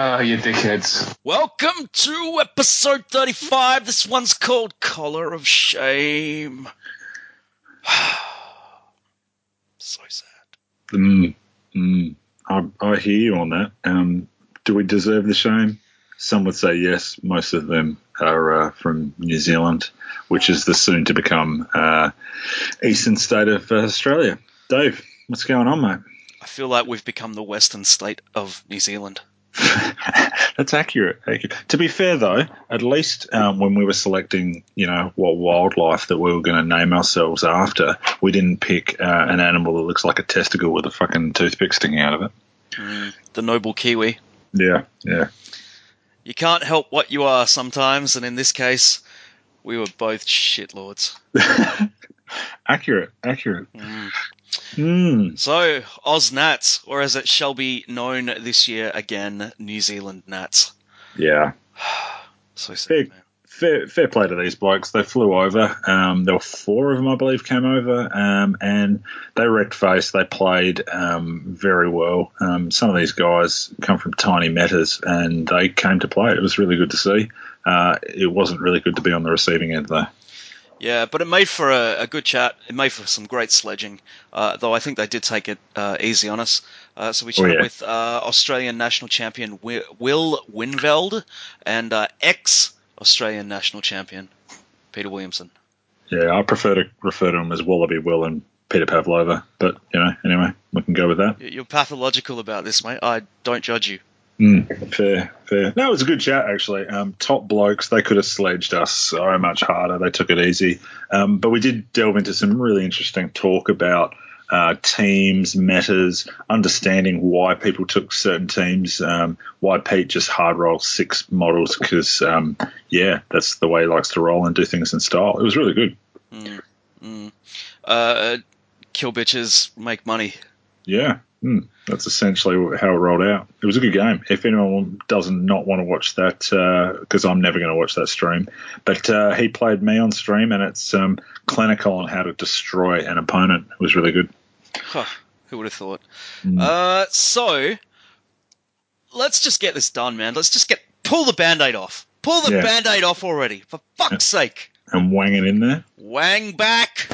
Oh, you dickheads. Welcome to episode 35. This one's called Collar of Shame. So sad. I hear you on that. Do we deserve the shame? Some would say yes. Most of them are from New Zealand, which is the soon-to-become eastern state of Australia. Dave, what's going on, mate? I feel like we've become the western state of New Zealand. That's accurate. To be fair, though, at least when we were selecting, what wildlife that we were going to name ourselves after, we didn't pick an animal that looks like a testicle with a fucking toothpick sticking out of it. The noble kiwi. Yeah. You can't help what you are sometimes, and in this case, we were both shitlords. Accurate. So, Oz Nats, or as it shall be known this year again, New Zealand Nats. Yeah. So sad, man. Fair play to these blokes. They flew over. There were four of them, I believe, came over, and they wrecked face. They played very well. Some of these guys come from tiny matters, and they came to play. It was really good to see. It wasn't really good to be on the receiving end, though. Yeah, but it made for a good chat. It made for some great sledging, though I think they did take it easy on us. So we chatted with Australian national champion Will Winveld and ex-Australian national champion Peter Williamson. Yeah, I prefer to refer to him as Wallaby Will and Peter Pavlova, but, anyway, we can go with that. You're pathological about this, mate. I don't judge you. Fair. No, it was a good chat, actually. Top blokes. They could have sledged us so much harder. They took it easy. But we did delve into some really interesting talk about teams, matters, understanding why people took certain teams, why Pete just hard roll 6 models because, that's the way he likes to roll and do things in style. It was really good. Kill bitches, make money. Yeah. That's essentially how it rolled out. It was a good game. If anyone does not want to watch that, because I'm never going to watch that stream, but he played me on stream, and it's clinical on how to destroy an opponent. It was really good. Who would have thought? So, let's just get this done, man. Let's just pull the Band-Aid off. Pull the Band-Aid off already, for fuck's sake. And wang it in there. Wang back.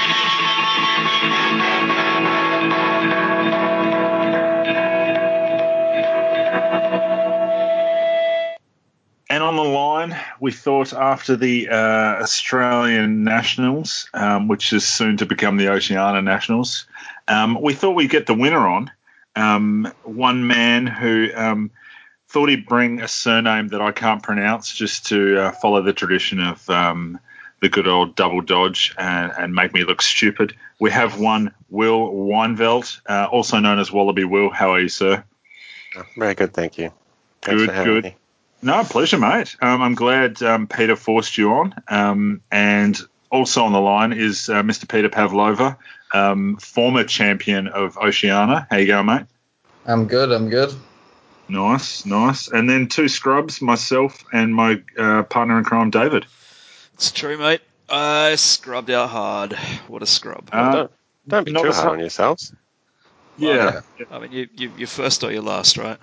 And on the line, we thought after the Australian Nationals, which is soon to become the Oceania Nationals, we thought we'd get the winner on. One man who thought he'd bring a surname that I can't pronounce just to follow the tradition of the good old double dodge and make me look stupid. We have one Will Winveld, also known as Wallaby Will. How are you, sir? Very good, thank you. Thanks for having me. No, pleasure, mate. I'm glad Peter forced you on. And also on the line is Mr. Peter Pavlova, former champion of Oceania. How you going, mate? I'm good. Nice. And then 2 scrubs, myself and my partner in crime, David. It's true, mate. I scrubbed out hard. What a scrub. Don't be too hard on yourselves. Yeah. I mean, you're first or you're last, right?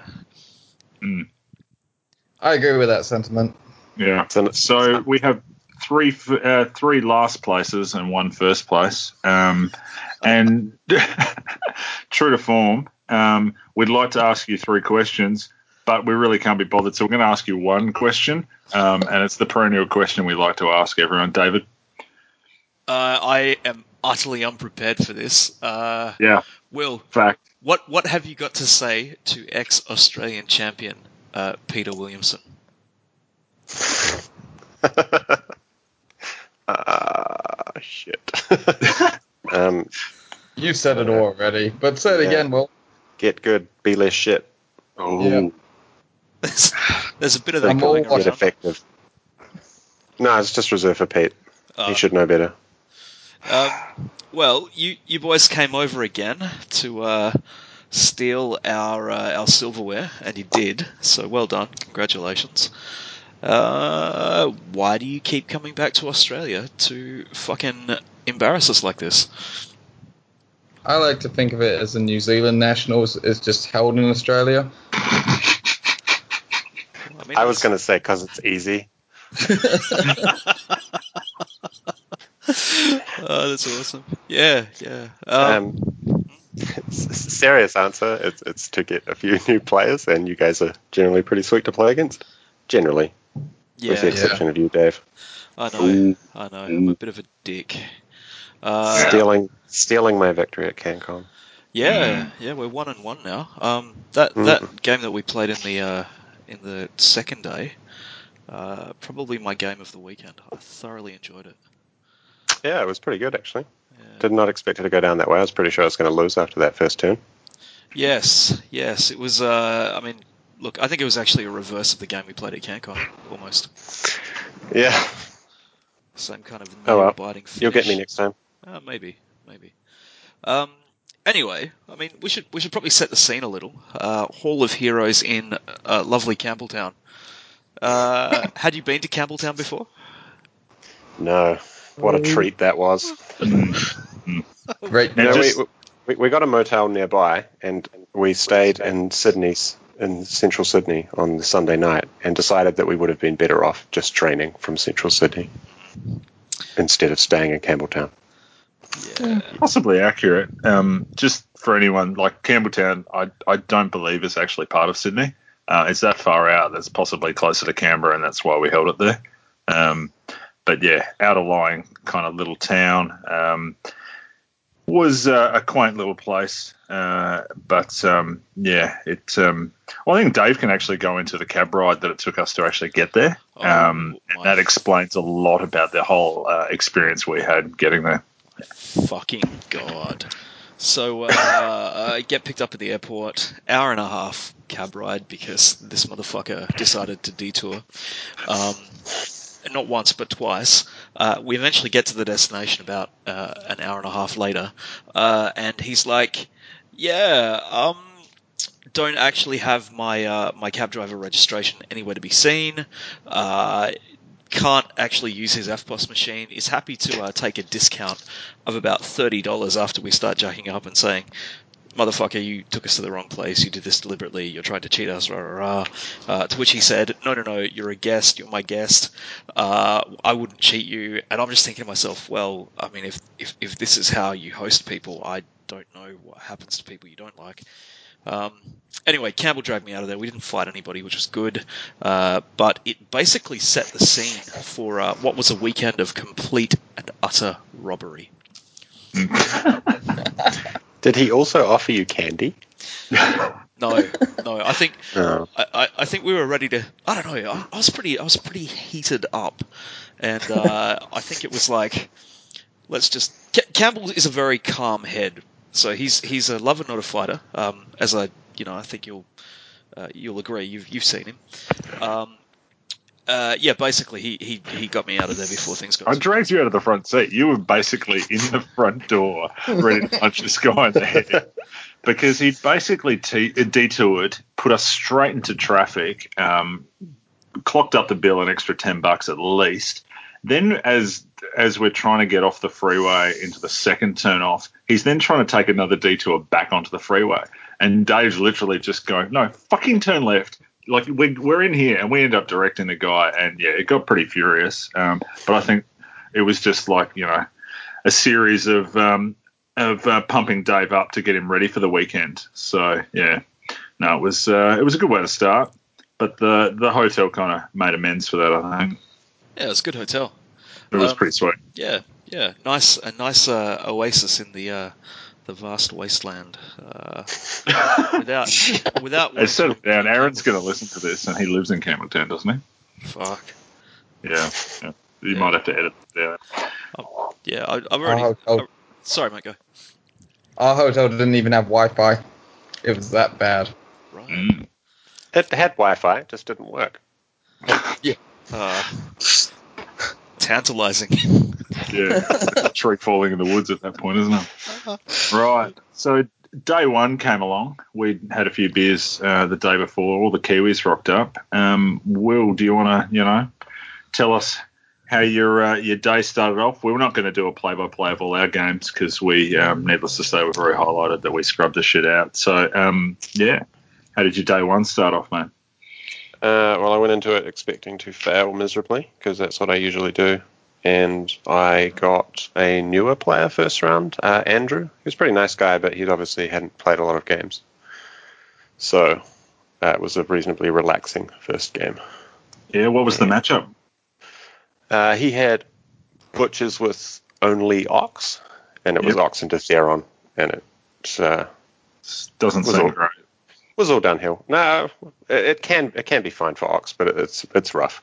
I agree with that sentiment. Yeah. So we have three last places and 1 first place. And true to form, we'd like to ask you 3 questions, but we really can't be bothered. So we're going to ask you 1 question, and it's the perennial question we like to ask everyone. David? I am utterly unprepared for this. Will, fact. What have you got to say to ex-Australian champion Peter Williamson? Shit. You've said it all already, but say it again, Will. Get good, be less shit. Oh. Yeah. There's a bit of that going on. Get effective. No, it's just reserved for Pete. He should know better. Well, you boys came over again to steal our silverware, and you did. So well done, congratulations. Why do you keep coming back to Australia to fucking embarrass us like this? I like to think of it as the New Zealand Nationals is just held in Australia. mean, I was going to say because it's easy. Oh, that's awesome. Yeah. Serious answer. It's to get a few new players, and you guys are generally pretty sweet to play against. Generally, with the exception of you, Dave. I know. I'm a bit of a dick. Stealing my victory at CanCon. Yeah, we're 1-1 now. That game that we played in the second day, probably my game of the weekend. I thoroughly enjoyed it. Yeah, it was pretty good actually. Yeah. Did not expect it to go down that way. I was pretty sure I was going to lose after that first turn. Yes, it was. I mean, look, I think it was actually a reverse of the game we played at CanCon, almost. Yeah. Same kind of nail-biting finish. You'll get me next time. Maybe. Anyway, I mean, we should probably set the scene a little. Hall of Heroes in lovely Campbelltown. Had you been to Campbelltown before? No. What a treat that was. Great. We got a motel nearby, and we stayed in central Sydney on the Sunday night, and decided that we would have been better off just training from central Sydney instead of staying in Campbelltown. Yeah. Possibly accurate. Just for anyone, like Campbelltown, I don't believe it's actually part of Sydney. It's that far out that's possibly closer to Canberra, and that's why we held it there. But yeah, out-of-lying kind of little town. Was a quaint little place. But yeah, I think Dave can actually go into the cab ride that it took us to actually get there. And that explains a lot about the whole experience we had getting there. Fucking God. So I get picked up at the airport, hour and a half cab ride because this motherfucker decided to detour. Not once, but twice. We eventually get to the destination about an hour and a half later, and he's like, yeah, don't actually have my cab driver registration anywhere to be seen. Can't actually use his FPOS machine. Is happy to take a discount of about $30 after we start jacking up and saying, motherfucker, you took us to the wrong place, you did this deliberately, you're trying to cheat us, rah, rah, rah. To which he said, no, you're a guest, you're my guest, I wouldn't cheat you. And I'm just thinking to myself, well, I mean, if this is how you host people, I don't know what happens to people you don't like. Anyway, Campbell dragged me out of there. We didn't fight anybody, which was good, but it basically set the scene for what was a weekend of complete and utter robbery. Did he also offer you candy? No. I think I think we were ready to. I don't know. I was pretty heated up, and I think it was like, let's just. Campbell is a very calm head, so he's a lover, not a fighter. As I think you'll agree. You've seen him. Yeah, basically he got me out of there before things got. I dragged you out of the front seat. You were basically in the front door, ready to punch this guy in the head, because he basically detoured, put us straight into traffic, clocked up the bill an extra $10 at least. Then, as we're trying to get off the freeway into the second turn off, he's then trying to take another detour back onto the freeway, and Dave's literally just going, "No, fucking turn left." Like we're in here, and we end up directing the guy, and yeah, it got pretty furious. But I think it was just like a series of pumping Dave up to get him ready for the weekend. So yeah, no, it was a good way to start, but the hotel kind of made amends for that, I think. Yeah, it was a good hotel. It was pretty sweet. Yeah, a nice oasis in the vast wasteland. Without. Hey, settle down. Aaron's going to listen to this, and he lives in Campbelltown, doesn't he? Fuck. Yeah. You might have to edit it down. Yeah, I've already. Sorry, mate. Go. Our hotel didn't even have Wi-Fi. It was that bad. Right. It had Wi-Fi, it just didn't work. Yeah. Tantalizing. Yeah, a tree falling in the woods at that point, isn't it? Right. So day one came along. We had a few beers the day before. All the Kiwis rocked up. Will, do you want to, tell us how your day started off? We were not going to do a play-by-play of all our games because we, needless to say, were very highlighted that we scrubbed the shit out. So, yeah. How did your day one start off, mate? Well, I went into it expecting to fail miserably, because that's what I usually do. And I got a newer player first round, Andrew. He was a pretty nice guy, but he obviously hadn't played a lot of games. So it was a reasonably relaxing first game. Yeah, what was the matchup? He had Butchers with only Ox, and it was Ox into Theron, and it doesn't seem great. Was all downhill. No, it can be fine for Ox, but it's rough.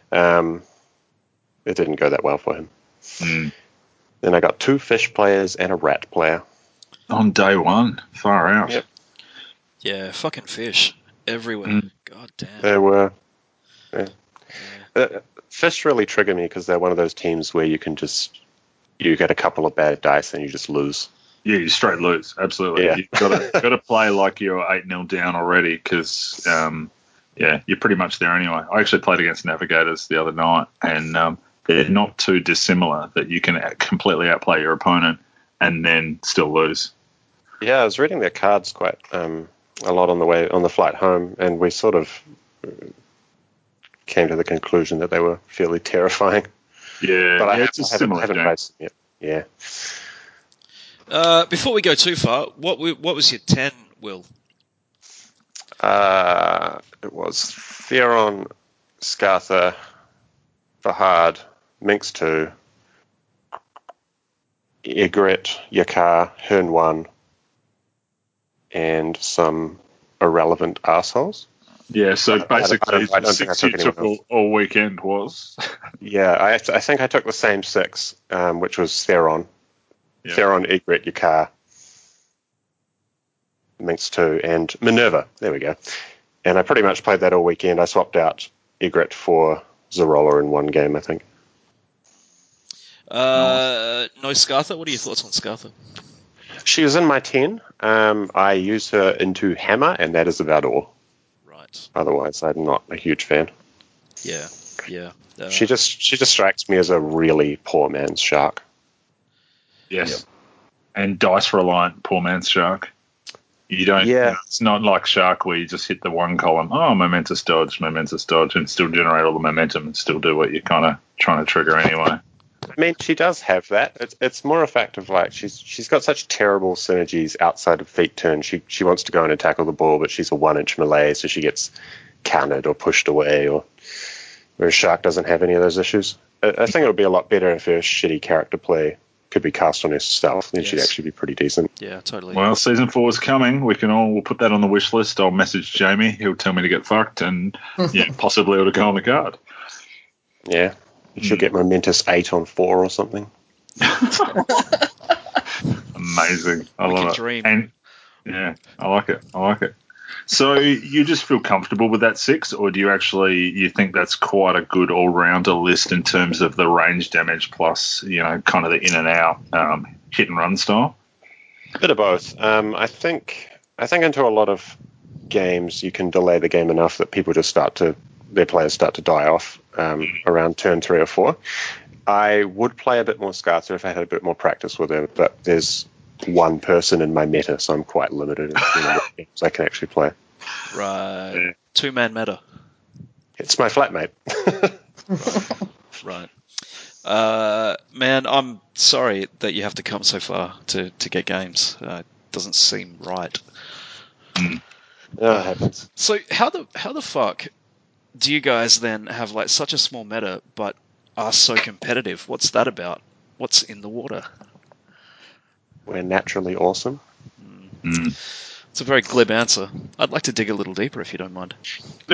It didn't go that well for him. Then I got 2 fish players and a rat player. On day one, far out. Yep. Yeah, fucking fish everywhere. God damn. There were. Fish really trigger me because they're one of those teams where you get a couple of bad dice and you just lose. Yeah, you straight lose. Absolutely. Yeah. You've got to play like you're 8-0 down already because, you're pretty much there anyway. I actually played against Navigators the other night, and they're not too dissimilar that you can completely outplay your opponent and then still lose. Yeah, I was reading their cards quite a lot on the flight home, and we sort of came to the conclusion that they were fairly terrifying. Yeah, but I it's a similar haven't game. played them yet. Yeah. Before we go too far, what was your 10, Will? It was Theron, Scartha, Fahad, Minx 2, Egret, Yakar, Hearn 1, and some irrelevant assholes. Yeah, so basically I don't the think I 6 took you anyone took else. all weekend was. Yeah, I think I took the same 6, which was Theron. Yeah. Theron, Egret, Yakar, Minx 2, and Minerva. There we go. And I pretty much played that all weekend. I swapped out Egret for Zarola in one game, I think. No Scartha? What are your thoughts on Scartha? She was in my 10. I used her into Hammer, and that is about all. Right. Otherwise, I'm not a huge fan. Yeah. She just strikes me as a really poor man's shark. Yes. Yep. And dice reliant, poor man's shark. You don't. Yeah. It's not like Shark where you just hit the one column. Oh, momentous dodge, and still generate all the momentum and still do what you're kind of trying to trigger anyway. I mean, she does have that. It's more a fact of like she's got such terrible synergies outside of feet turn. She wants to go in and tackle the ball, but she's a 1-inch melee, so she gets countered or pushed away. Whereas Shark doesn't have any of those issues. I think it would be a lot better if her shitty character play could be cast on herself. Then she'd actually be pretty decent. Yeah, totally. Well, season 4 is coming. We'll put that on the wish list. I'll message Jamie. He'll tell me to get fucked, and possibly it'll go on the card. Yeah. She'll get momentous 8 on 4 or something. Amazing. I love it. Dream. And yeah, I like it. So you just feel comfortable with that 6, or do you think that's quite a good all-rounder list in terms of the range damage plus, kind of the in and out hit and run style? Bit of both. I think into a lot of games you can delay the game enough that people just their players start to die off around turn 3 or 4. I would play a bit more Scartha if I had a bit more practice with her, but there's one person in my meta, so I'm quite limited in what games I can actually play. Right. Yeah. 2-man meta. It's my flatmate. Right. Man, I'm sorry that you have to come so far to get games. It doesn't seem right. No, it happens. So how the fuck do you guys then have like such a small meta but are so competitive? What's that about? What's in the water? We're naturally awesome. It's a very glib answer. I'd like to dig a little deeper if you don't mind.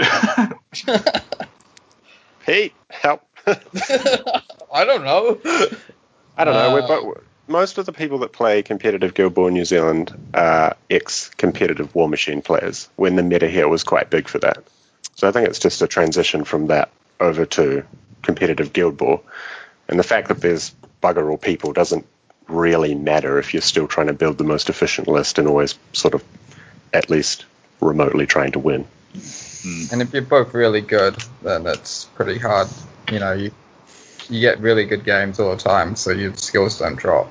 Pete, help. I don't know. I don't know. Most of the people that play competitive Guild Ball in New Zealand are ex-competitive War Machine players when the meta here was quite big for that. So I think it's just a transition from that over to competitive Guild Ball. And the fact that there's bugger all people doesn't really matter if you're still trying to build the most efficient list and always sort of at least remotely trying to win. And if you're both really good, then it's pretty hard. You get really good games all the time, so your skills don't drop.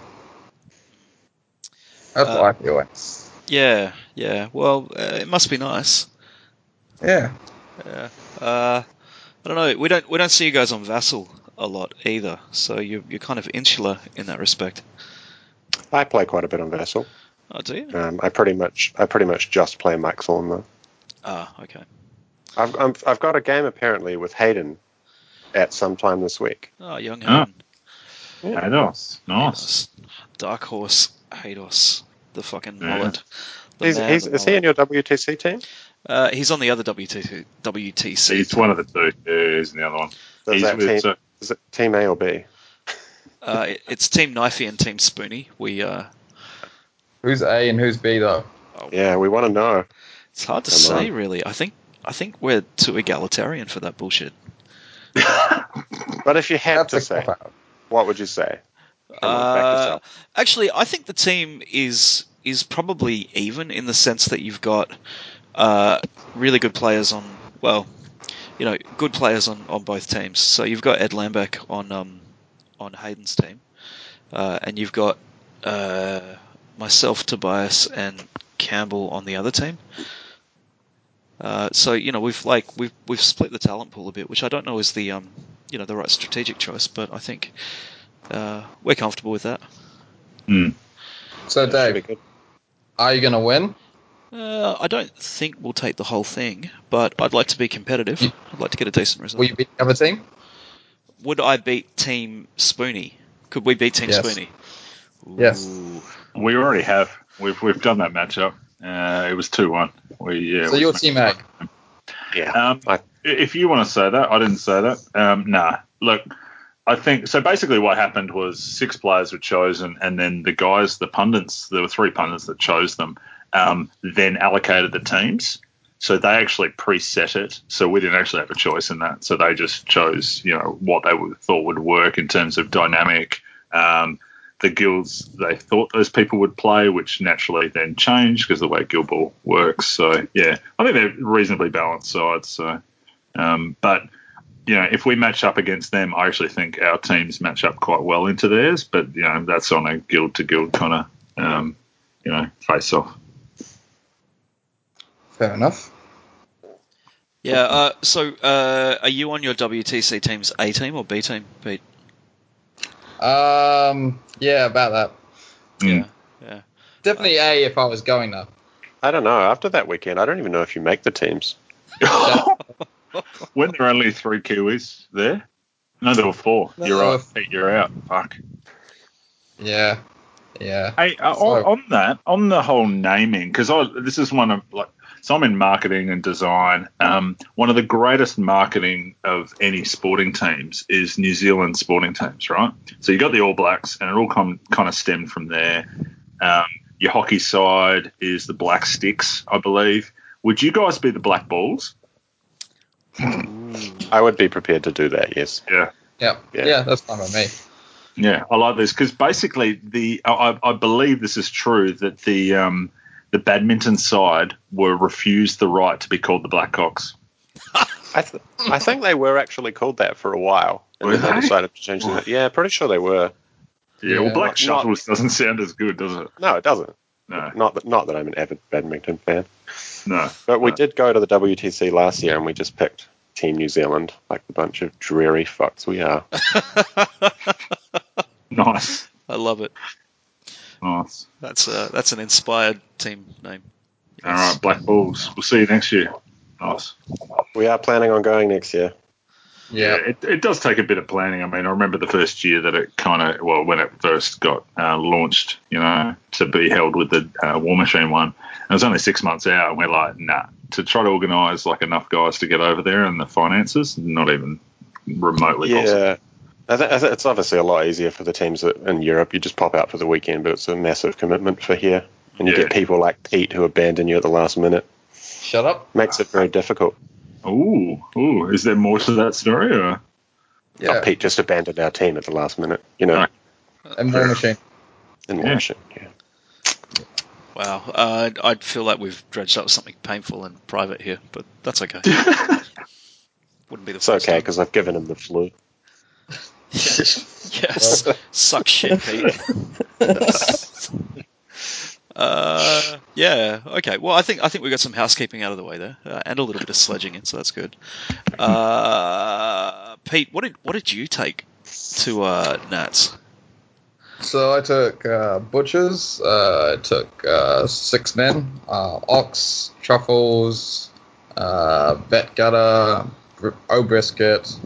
That's what I feel like. Yeah. Well, it must be nice. Yeah. I don't know. We don't see you guys on Vassal a lot either, so you're kind of insular in that respect. I play quite a bit on Vassal. Oh, do you? I pretty much just play Max on though. Ah, okay. I've got a game apparently with Hayden at some time this week. Oh, young Hayden. Yeah. Haydos. Nice. Dark Horse Haydos. The fucking mullet. Is he in your WTC team? He's on the other WTC. He's one of the two. Yeah, he's the other one. Is it Team A or B? It's Team Knifey and Team Spoony. Who's A and who's B though? Yeah, we want to know. It's hard to say, really. I think we're too egalitarian for that bullshit. But if you had to say, what would you say? Actually, I think the team is probably even in the sense that you've got really good players on. Well, good players on both teams. So you've got Ed Lambeck on Hayden's team, and you've got myself, Tobias, and Campbell on the other team. So we've split the talent pool a bit, which I don't know is the the right strategic choice, but I think we're comfortable with that. So Dave, are you going to win? I don't think we'll take the whole thing, but I'd like to be competitive. I'd like to get a decent result. Will you beat the other team? Would I beat Team Spoony? Could we beat Team Spoony? Ooh. Yes. We already have. We've done that matchup. It was 2-1. So you're Team A. Yeah. If you want to say that, I didn't say that. Nah. Look, I think so. Basically, what happened was 6 players were chosen, and then the pundits. There were 3 pundits that chose them. Then allocated the teams. So they actually preset it. So we didn't actually have a choice in that. So they just chose, what they thought would work in terms of dynamic. The guilds they thought those people would play, which naturally then changed because of the way Guild Ball works. So yeah, I think they're reasonably balanced sides. So, but if we match up against them, I actually think our teams match up quite well into theirs. But that's on a guild to guild kind of face off. Fair enough. Yeah. So, are you on your WTC team's A team or B team, Pete? Yeah, about that. Yeah. Definitely A if I was going though. I don't know. After that weekend, I don't even know if you make the teams. Weren't there only 3 Kiwis there? No, there were 4. No, You're right. Pete, you're out. Fuck. Yeah. Hey, on the whole naming, because this is one of so I'm in marketing and design. One of the greatest marketing of any sporting teams is New Zealand sporting teams, right? So you got the All Blacks, and it all kind of stemmed from there. Your hockey side is the Black Sticks, I believe. Would you guys be the Black Balls? I would be prepared to do that. Yes. Yeah, that's fine with me. Yeah, I like this because basically I believe this is true that the badminton side were refused the right to be called the Blackhawks. I think they were actually called that for a while, and then they decided to change it. Yeah, pretty sure they were. Yeah, well, Black Shuttles doesn't sound as good, does it? No, it doesn't. No. Not that I'm an avid badminton fan. No. But we did go to the WTC last year, and we just picked Team New Zealand, like the bunch of dreary fucks we are. Nice. I love it. Nice. That's an inspired team name. Yes. All right, Black Bulls. We'll see you next year. Nice. We are planning on going next year. Yeah, it does take a bit of planning. I mean, I remember the first year that it when it first got launched, to be held with the War Machine one. It was only 6 months out, and we're like, nah. To try to organise enough guys to get over there and the finances, not even remotely possible. Yeah. It's obviously a lot easier for the teams in Europe. You just pop out for the weekend, but it's a massive commitment for here. And you get people like Pete who abandon you at the last minute. Shut up. Makes it very difficult. Ooh. Is there more to that story? Or? Yeah. Oh, Pete just abandoned our team at the last minute, And War Machine. And War Machine, yeah. Wow. I'd feel like we've dredged up something painful and private here, but that's okay. Wouldn't be the It's first okay, time. because I've given him the flu. Yes. Suck shit, Pete. Yeah. Okay. Well, I think we got some housekeeping out of the way there, and a little bit of sledging in, so that's good. Pete, what did you take to Nats? So I took Butchers, I took 6 men, Ox, Truffles, Vet Gutter, O'Brisket,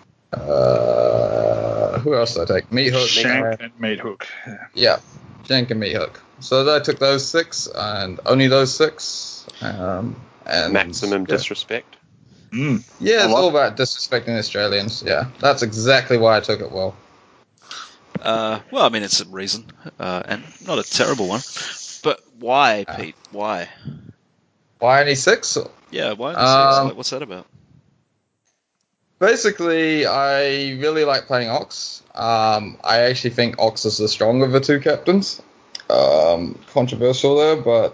who else did I take? Meat Hook. Shank and Meat Hook. Yeah, Shank and Meat Hook. So I took those 6, and only those 6. And Maximum disrespect. Yeah, it's all about disrespecting Australians. Yeah, that's exactly why I took it well. Well, I mean, it's a reason, and not a terrible one. But why, Pete? Why? Why only 6? Yeah, why only 6? Like, what's that about? Basically, I really like playing Ox. I actually think Ox is the stronger of the 2 captains. Controversial there, but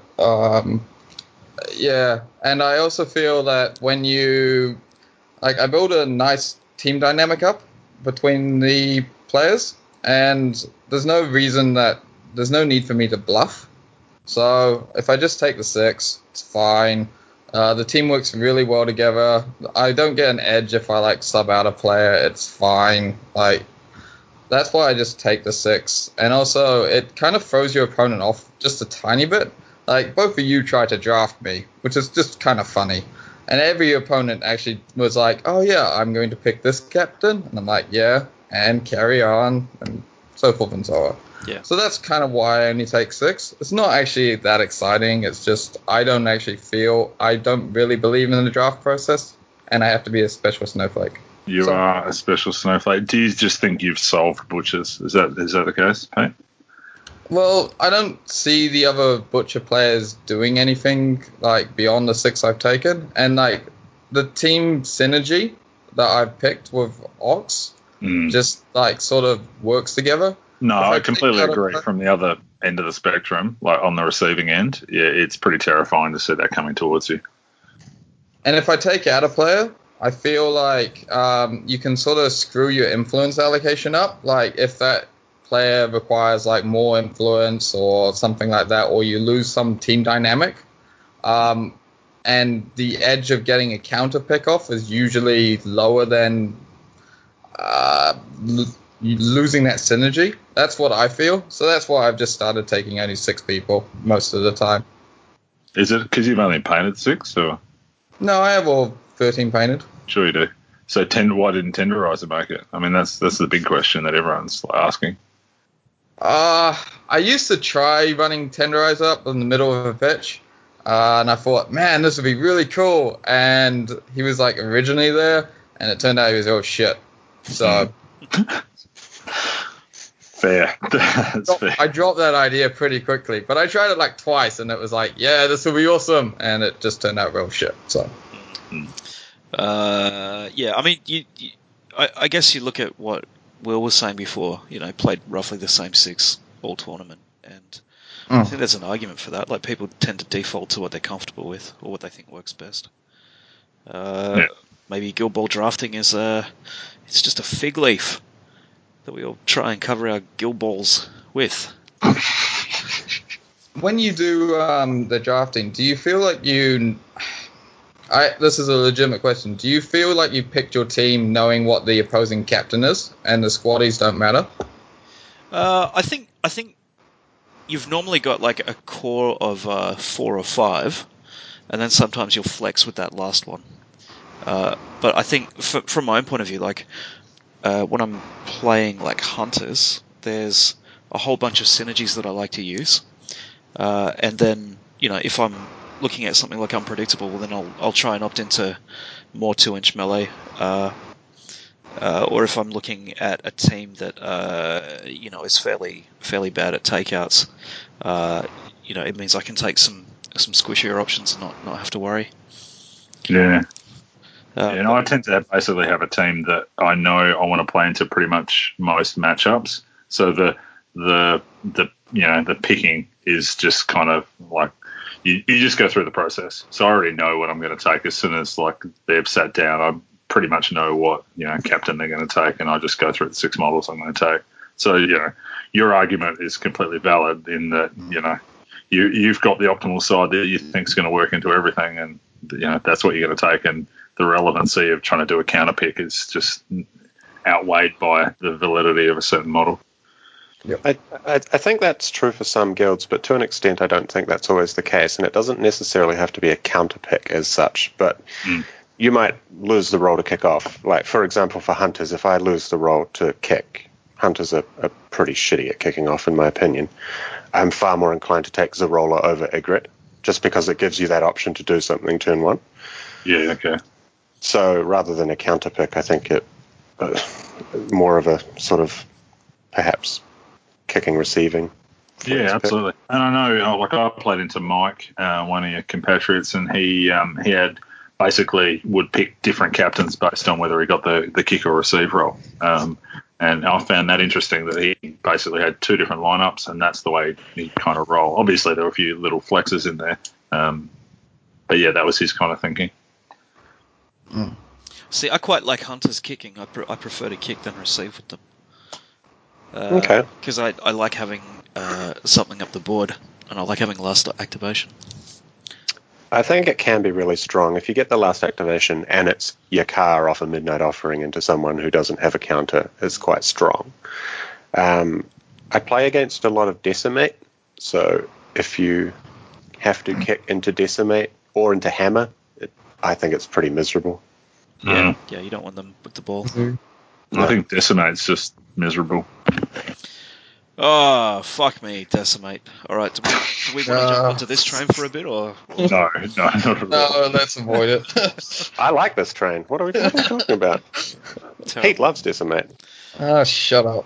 yeah. And I also feel that when you... I build a nice team dynamic up between the players, and there's no need for me to bluff. So if I just take the 6, it's fine. The team works really well together. I don't get an edge if I sub out a player. It's fine. That's why I just take the 6. And also, it kind of throws your opponent off just a tiny bit. Both of you try to draft me, which is just kind of funny. And every opponent actually was like, oh yeah, I'm going to pick this captain. And I'm like, yeah, and carry on, and so forth and so on. Yeah. So that's kind of why I only take 6. It's not actually that exciting. It's just I don't really believe in the draft process, and I have to be a special snowflake. You are a special snowflake. Do you just think you've solved Butchers? Is that the case, Pete? Well, I don't see the other Butcher players doing anything beyond the 6 I've taken, and the team synergy that I've picked with Ox just sort of works together. No, I completely agree. From the other end of the spectrum, on the receiving end, yeah, it's pretty terrifying to see that coming towards you. And if I take out a player, I feel you can sort of screw your influence allocation up. If that player requires more influence or something like that, or you lose some team dynamic, and the edge of getting a counter pick off is usually lower than losing that synergy. That's what I feel. So that's why I've just started taking only 6 people most of the time. Is it because you've only painted 6, or? No, I have all 13 painted. Sure you do. So why didn't Tenderizer make it? I mean, that's the big question that everyone's asking. I used to try running Tenderizer up in the middle of a pitch, and I thought, man, this would be really cool. And he was originally there, and it turned out he was all shit. So fair. That's fair. I dropped that idea pretty quickly, but I tried it twice, and it was yeah, this will be awesome, and it just turned out real shit. So yeah, I mean, I guess you look at what Will was saying before. Played roughly the same 6 all tournament, and I think there's an argument for that. People tend to default to what they're comfortable with or what they think works best. Maybe Guild Ball drafting is it's just a fig leaf that we all try and cover our Guild Balls with. When you do the drafting, do you feel this is a legitimate question. Do you feel like you picked your team knowing what the opposing captain is, and the squaddies don't matter? I think you've normally got a core of 4 or 5, and then sometimes you'll flex with that last one. But I think from my own point of view, when I'm playing hunters, there's a whole bunch of synergies that I like to use, and then if I'm looking at something like Unpredictable, well, then I'll try and opt into more 2-inch melee. Or if I'm looking at a team that is fairly bad at takeouts, it means I can take some squishier options and not have to worry. Yeah. I tend to basically have a team that I know I want to play into pretty much most matchups. So the picking is just kind of you just go through the process. So I already know what I'm going to take as soon as they've sat down. I pretty much know what captain they're going to take, and I just go through the 6 models I'm going to take. So your argument is completely valid in that you've got the optimal side that you think is going to work into everything, and that's what you're going to take. And the relevancy of trying to do a counter pick is just outweighed by the validity of a certain model. Yep. I think that's true for some guilds, but to an extent I don't think that's always the case, and it doesn't necessarily have to be a counter pick as such, but you might lose the roll to kick off. Like, for example, for hunters, if I lose the roll to kick, hunters are pretty shitty at kicking off, in my opinion. I'm far more inclined to take Zarola over Ygritte, just because it gives you that option to do something turn one. Yeah, okay. So rather than a counter pick, I think it more of a sort of perhaps kicking, receiving. Yeah, absolutely. Pick. And I know, like, I played into Mike, one of your compatriots, and he had basically would pick different captains based on whether he got the kick or receive role. And I found that interesting that he basically had two different lineups, and that's the way he kind of roll. Obviously, there were a few little flexes in there. But yeah, that was his kind of thinking. See, I quite like hunters kicking. I prefer to kick than receive with them. Okay. Because I like having something up the board, and I like having last activation. I think it can be really strong. If you get the last activation and it's your car off a Midnight Offering into someone who doesn't have a counter, it's quite strong. I play against a lot of Decimate, so if you have to kick into Decimate or into Hammer, I think it's pretty miserable. Yeah, you don't want them with the ball. Mm-hmm. I think Decimate's just miserable. Oh, fuck me, Decimate. All right, do we want to jump onto this train for a bit, or? No, not at all. No, let's avoid it. I like this train. What are we talking about? Pete loves Decimate. Oh, shut up.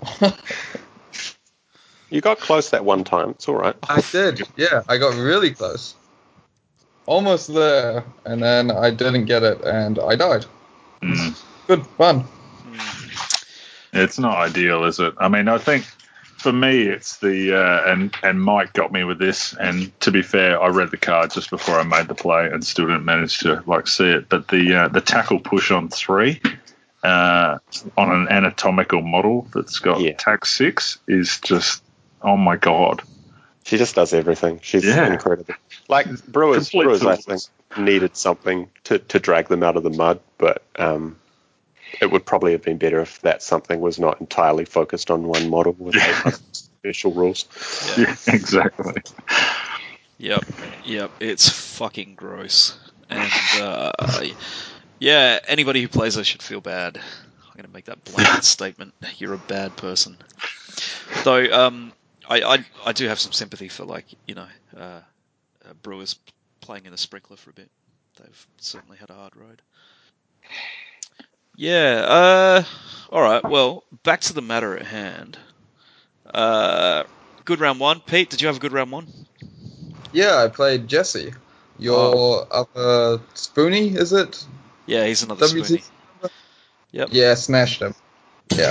You got close that one time. It's all right. I did, yeah. I got really close. Almost there, and then I didn't get it, and I died. Good fun. It's not ideal, is it? I mean, I think for me, it's the and Mike got me with this. And to be fair, I read the card just before I made the play and still didn't manage to see it. But the tackle push on 3 on an anatomical model that's got tack 6 is just, oh my god. She just does everything. She's incredible. Like Brewers I think needed something to drag them out of the mud, but it would probably have been better if that something was not entirely focused on one model with special rules. Yeah, exactly. Yep. It's fucking gross. And yeah, anybody who plays her should feel bad. I'm going to make that blanket statement. You're a bad person. Though, I do have some sympathy for, like, Brewers playing in a sprinkler for a bit. They've certainly had a hard road. Yeah, alright, well, back to the matter at hand. Good round 1. Pete, did you have a good round 1? Yeah, I played Jesse. Your other Spoonie, is it? Yeah, he's another Spoonie. Yep. Yeah, smashed him. Yeah.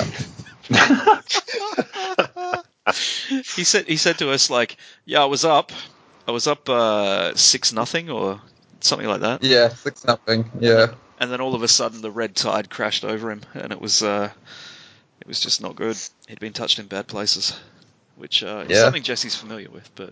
He said to us, like, yeah, I was up 6-0 or something like that. Yeah, 6-0. Yeah. And then all of a sudden the red tide crashed over him, and it was just not good. He'd been touched in bad places, which is something Jesse's familiar with, but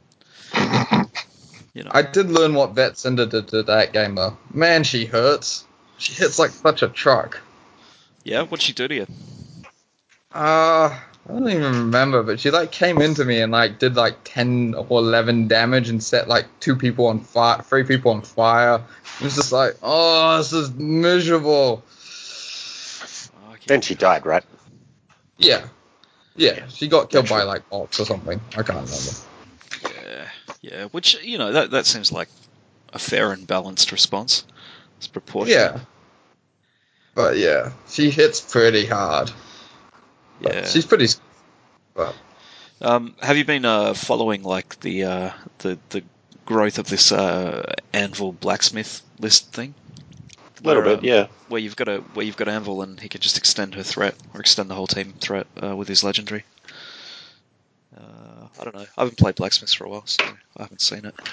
I did learn what Vet Cinder did to that game though. Man, she hurts. She hits like such a truck. Yeah, what'd she do to you? I don't even remember, but she like came into me and like did like 10 or 11 damage and set like 2 people on fire, 3 people on fire. It was just like, oh, this is miserable. Then she died, right? Yeah, she got killed by like bots or something. I can't remember. Yeah. Which, that seems like a fair and balanced response. It's proportionate. Yeah. But yeah, she hits pretty hard. Yeah. She's pretty. But have you been following like the growth of this Anvil blacksmith list thing? A little bit, yeah. Where you've got Anvil and he can just extend her threat or extend the whole team threat with his legendary. I don't know. I haven't played blacksmiths for a while, so I haven't seen it.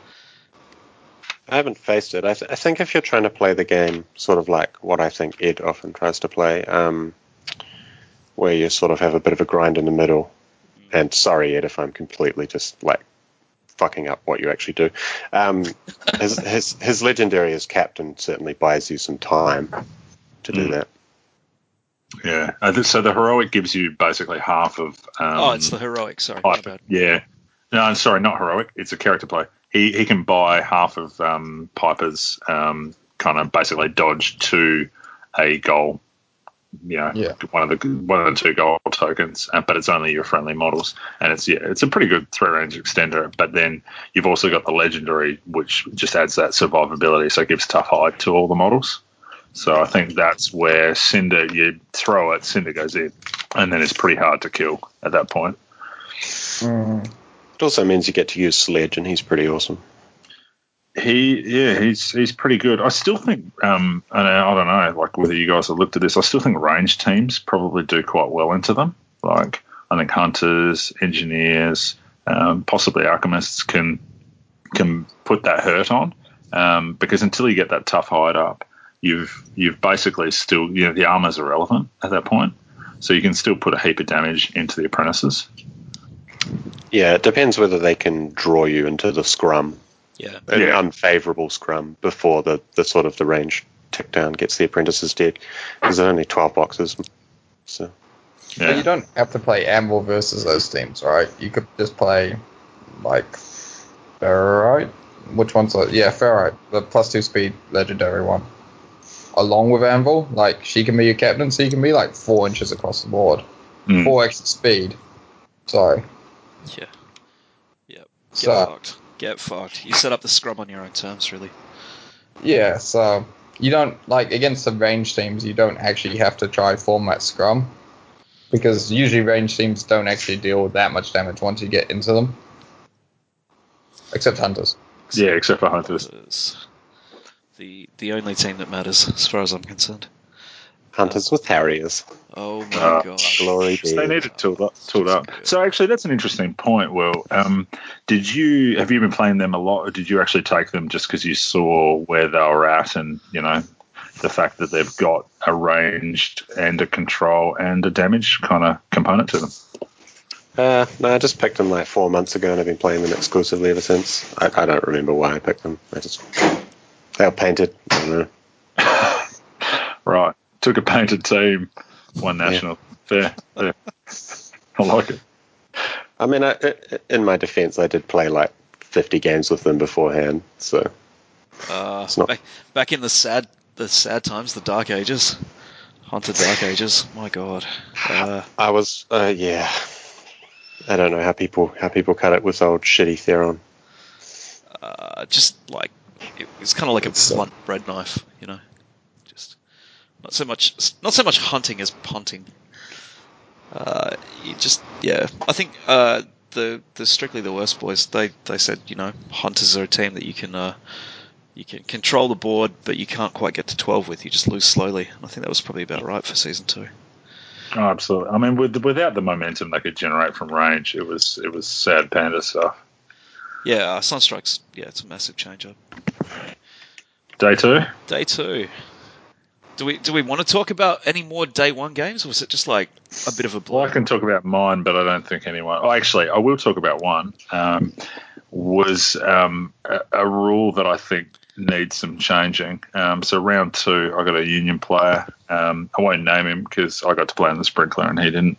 I haven't faced it. I think if you're trying to play the game sort of like what I think Ed often tries to play, where you sort of have a bit of a grind in the middle, and sorry Ed if I'm completely just like fucking up what you actually do. His legendary as captain certainly buys you some time to do that. Yeah. So the heroic gives you basically half of. It's the heroic. Sorry, my bad. Yeah. No, I'm sorry, not heroic. It's a character play. He can buy half of Piper's kind of basically dodge to a goal. One of the 2 goal tokens, but it's only your friendly models, and it's a pretty good 3-range extender. But then you've also got the legendary, which just adds that survivability, so it gives tough hide to all the models. So I think that's where Cinder, you throw it, Cinder goes in, and then it's pretty hard to kill at that point. It also means you get to use Sledge, and he's pretty awesome. He's pretty good. I still think, and I don't know, like whether you guys have looked at this, I still think range teams probably do quite well into them. Like I think hunters, engineers, possibly alchemists can put that hurt on, because until you get that tough hide up, you've basically still, the armor's irrelevant at that point, so you can still put a heap of damage into the apprentices. Yeah, it depends whether they can draw you into the scrum. An unfavourable scrum before the sort of the range tick down gets the apprentices dead. There's only 12 boxes, so. Yeah. But you don't have to play Anvil versus those teams, right? You could just play like Ferrite. Which one's Ferrite, the +2 speed legendary one. Along with Anvil, like she can be your captain, so you can be like 4 inches across the board. 4 extra speed. Sorry. Yeah. Yep. Get fucked. You set up the scrum on your own terms, really. Yeah, so you don't, like, against the range teams, you don't actually have to try format scrum, because usually range teams don't actually deal with that much damage once you get into them. Except hunters. Except for hunters. The only team that matters, as far as I'm concerned. Hunters with Harriers. Oh my god! Glory be. They need it tooled up. So actually, that's an interesting point. Well, have you been playing them a lot, or did you actually take them just because you saw where they were at, and the fact that they've got a ranged and a control and a damage kind of component to them? No, I just picked them like 4 months ago, and I've been playing them exclusively ever since. I don't remember why I picked them. They were painted. I don't know. Right. Took a painted team, won national. Yeah. Fair. I like it. I mean, in my defense, I did play like 50 games with them beforehand, so it's not back in the sad times, the Dark Ages, Haunted Dark Ages. My God. I was I don't know how people cut it with old shitty Theron. Just like it's kind of like a blunt bread knife, Just not so much hunting as punting. I think the Strictly the Worst boys, they said, hunters are a team that you can control the board, but you can't quite get to 12 with. You just lose slowly. And I think that was probably about right for season 2. Oh, absolutely. I mean, without the momentum they could generate from range, it was sad panda stuff. Yeah, Sunstrike's it's a massive change up. Day 2. Do we want to talk about any more day 1 games, or was it just like a bit of a blur? Well, I can talk about mine, but I don't think anyone. Oh, actually, I will talk about one. Was a rule that I think needs some changing. So round 2, I got a Union player. I won't name him because I got to play on the Sprinkler and he didn't.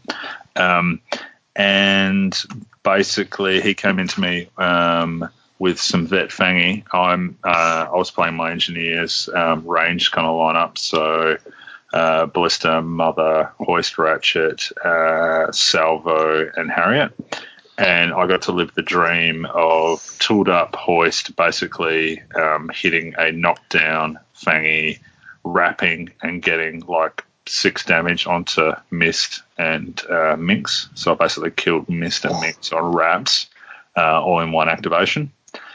And basically, he came into me with some Vet Fangy. I was playing my engineers range kind of lineup, so Ballista, Mother, Hoist Ratchet, Salvo, and Harriet. And I got to live the dream of tooled up Hoist, basically hitting a knockdown Fangy, wrapping and getting like 6 damage onto Mist and Minx. So I basically killed Mist and Minx on wraps, all in one activation.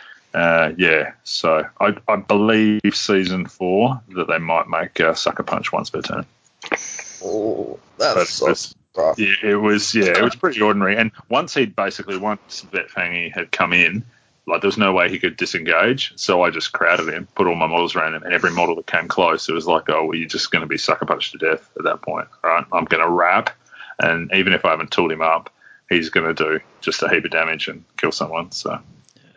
So I believe season 4 that they might make Sucker Punch once per turn. Oh, that's rough. Yeah, it was pretty ordinary. And once Vet Fangy had come in, like there was no way he could disengage. So I just crowded him, put all my models around him, and every model that came close, it was like, oh, well, you're just going to be Sucker Punched to death at that point. All right, I'm going to wrap, and even if I haven't tooled him up, he's going to do just a heap of damage and kill someone. So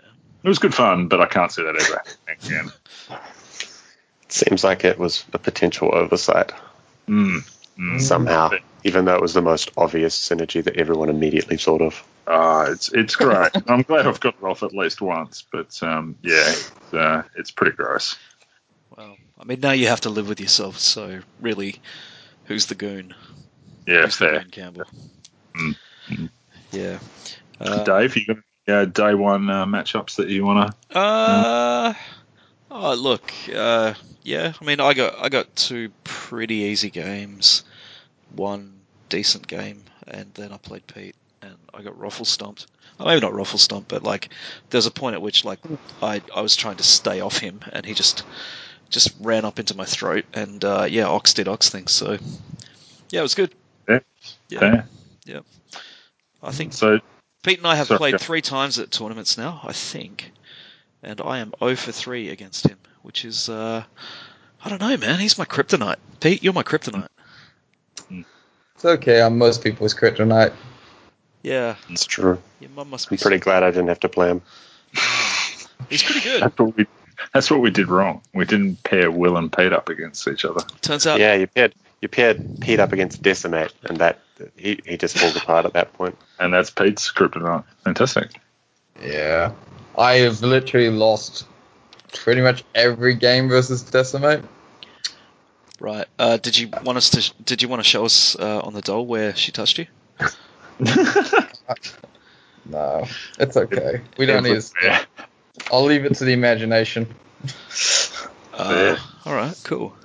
It was good fun, but I can't see that ever happening again. Seems like it was a potential oversight somehow, even though it was the most obvious synergy that everyone immediately thought of. It's great. I'm glad I've got it off at least once, but it's pretty gross. Well, I mean, now you have to live with yourself, so really, who's the goon? Yeah, who's fair. The goon, Campbell? Mm. Yeah. Dave, you got day one matchups that you want to? Oh, look. Yeah. I mean, I got two pretty easy games, one decent game, and then I played Pete, and I got ruffle stomped. Oh, maybe not ruffle stomped, but like, there's a point at which like I was trying to stay off him, and he just ran up into my throat, and Ox did Ox things. So yeah, it was good. Yeah. Fair. Yeah. I think So. Pete and I have played 3 times at tournaments now, I think, and I am 0 for 3 against him, which is, I don't know, man. He's my kryptonite. Pete, you're my kryptonite. It's okay. I'm most people's kryptonite. Yeah. It's true. Your mum must be. I'm pretty glad I didn't have to play him. He's pretty good. That's what we did wrong. We didn't pair Will and Pete up against each other. Turns out. Yeah, you paired Pete up against Decimate, and that he just falls apart at that point. And that's Pete's kryptonite. Fantastic. Yeah. I have literally lost pretty much every game versus Decimate. Right. Did you want to show us on the doll where she touched you? No, it's okay. We don't need to. I'll leave it to the imagination. All right. Cool.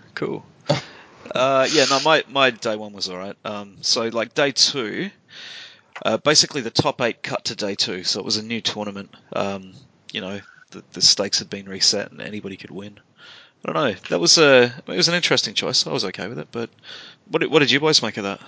My day one was all right. So like day 2, basically the top 8 cut to day 2, so it was a new tournament. The stakes had been reset and anybody could win. I don't know. It was an interesting choice. I was okay with it, but what did you boys make of that?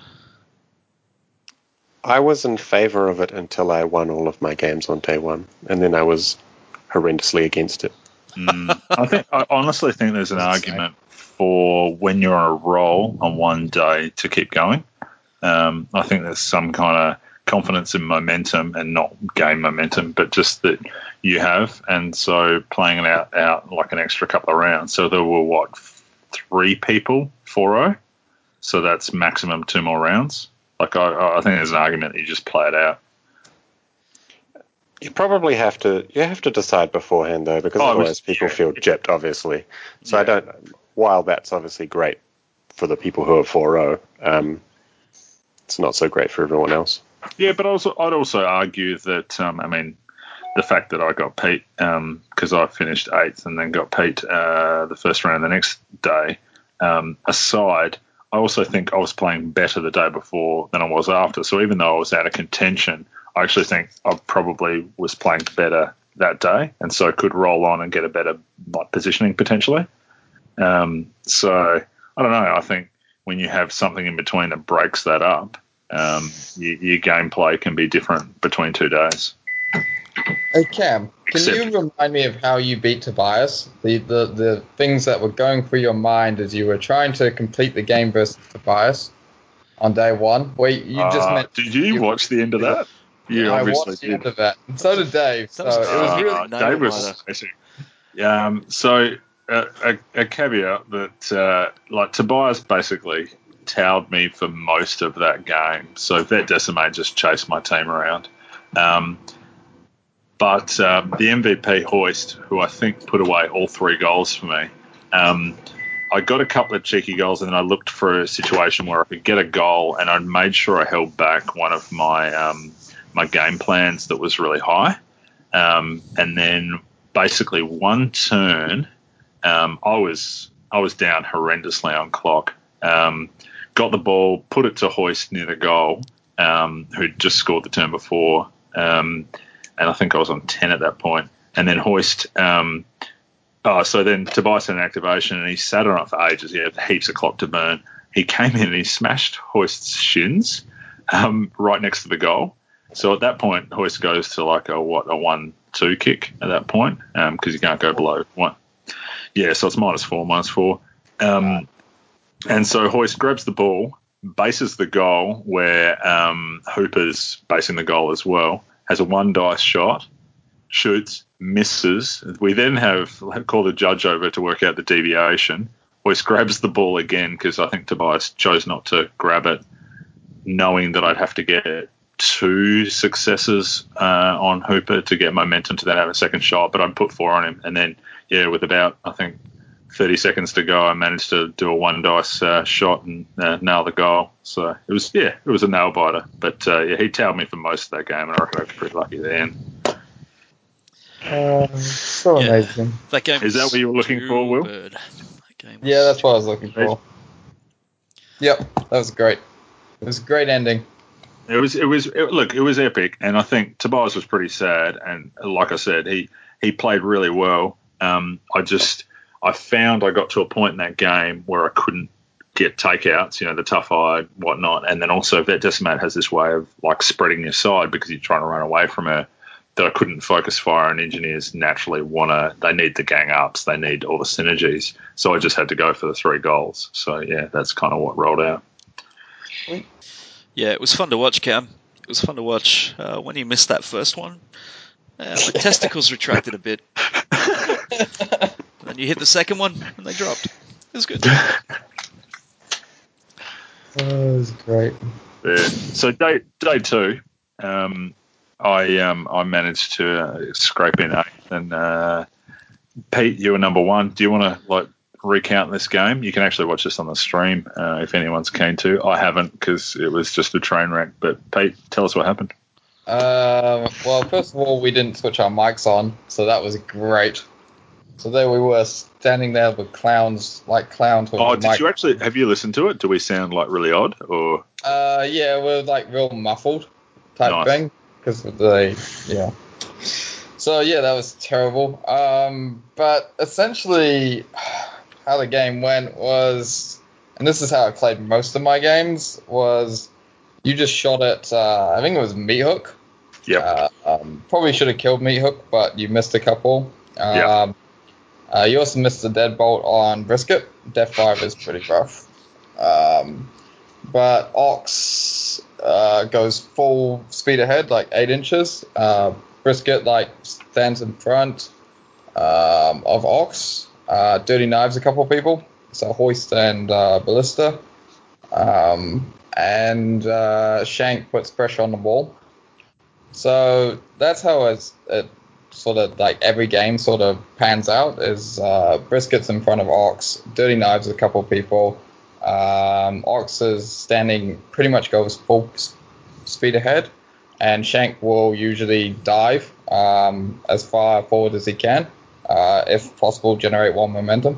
I was in favour of it until I won all of my games on day 1, and then I was horrendously against it. I honestly think there's an argument for when you're on a roll on one day to keep going. I think there's some kind of confidence in momentum, and not game momentum, but just that you have. And so playing it out like an extra couple of rounds. So there were 3 people, 4-0. So that's maximum 2 more rounds. Like I think there's an argument that you just play it out. You probably have to decide beforehand though, because otherwise people feel gypped, obviously. So yeah. While that's obviously great for the people who are 4-0, it's not so great for everyone else. Yeah, but I'd also argue that the fact that I got Pete because I finished 8th and then got Pete the first round the next day aside, I also think I was playing better the day before than I was after. So even though I was out of contention, I actually think I probably was playing better that day, and so could roll on and get a better positioning potentially. So I don't know. I think when you have something in between that breaks that up, your gameplay can be different between 2 days. Hey Cam, can you remind me of how you beat Tobias? The things that were going through your mind as you were trying to complete the game versus Tobias on day 1? Wait, you just meant. Did you watch the end of that? You I obviously watched the did. end of that. And so did Dave. So it was really. Dave was amazing. So a caveat that Tobias basically towed me for most of that game. So Vet Decimate just chased my team around. But the MVP Hoist, who I think put away all 3 goals for me, I got a couple of cheeky goals, and then I looked for a situation where I could get a goal, and I made sure I held back one of my my game plans that was really high. And then basically one turn, I was down horrendously on clock. Got the ball, put it to Hoist near the goal, who'd just scored the turn before. And I think I was on 10 at that point. And then Hoist, so then Tobias had an activation and he sat on it for ages. He had heaps of clock to burn. He came in and he smashed Hoist's shins right next to the goal. So at that point, Hoist goes to like a 1-2 kick at that point because you can't go below 1. Yeah, so it's -4. And so Hoist grabs the ball, bases the goal where Hooper's basing the goal as well, has a 1 dice shot, shoots, misses. We then call the judge over to work out the deviation. Hoist grabs the ball again because I think Tobias chose not to grab it, knowing that I'd have to get 2 successes on Hooper to get momentum to then have a second shot, but I'd put 4 on him. And then, with about, I think, 30 seconds to go, I managed to do a 1-dice shot and nail the goal. So it was a nail biter. But he tailed me for most of that game, and I reckon I was pretty lucky at the end. So amazing. That game is that what you were looking for, Will? Yeah, that's what I was looking for. Yep, that was great. It was a great ending. It was epic, and I think Tobias was pretty sad. And like I said, he played really well. I found I got to a point in that game where I couldn't get takeouts, the tough eye, whatnot, and then also Vet Decimate has this way of like spreading your side because you're trying to run away from her. That I couldn't focus fire, and engineers naturally they need the gang ups, they need all the synergies. So I just had to go for the 3 goals. So that's kind of what rolled out. Yeah, it was fun to watch, Cam. It was fun to watch when you missed that first one. My testicles retracted a bit. Then you hit the second one, and they dropped. It was good. It was great. Yeah. So day 2, I managed to scrape in 8th, and Pete, you were number 1. Do you want to recount this game? You can actually watch this on the stream if anyone's keen to. I haven't because it was just a train wreck. But Pete, tell us what happened. Well, first of all, we didn't switch our mics on, so that was great. So there we were standing there with clowns. Oh, did you actually? Have you listened to it? Do we sound really odd or? Yeah, we're real muffled type thing because of So that was terrible. But essentially, how the game went was, and this is how I played most of my games, was you just shot at, I think it was Meat Hook. Yeah. Probably should have killed Meat Hook, but you missed a couple. You also missed the deadbolt on Brisket. Death 5 is pretty rough. But Ox goes full speed ahead, 8 inches. Brisket stands in front of Ox. Dirty Knives a couple of people. So Hoist and Ballista. And Shank puts pressure on the wall. So that's how it sort of every game sort of pans out is Brisket's in front of Ox, Dirty Knives a couple of people, Ox is pretty much goes full speed ahead, and Shank will usually dive as far forward as he can, if possible generate 1 momentum.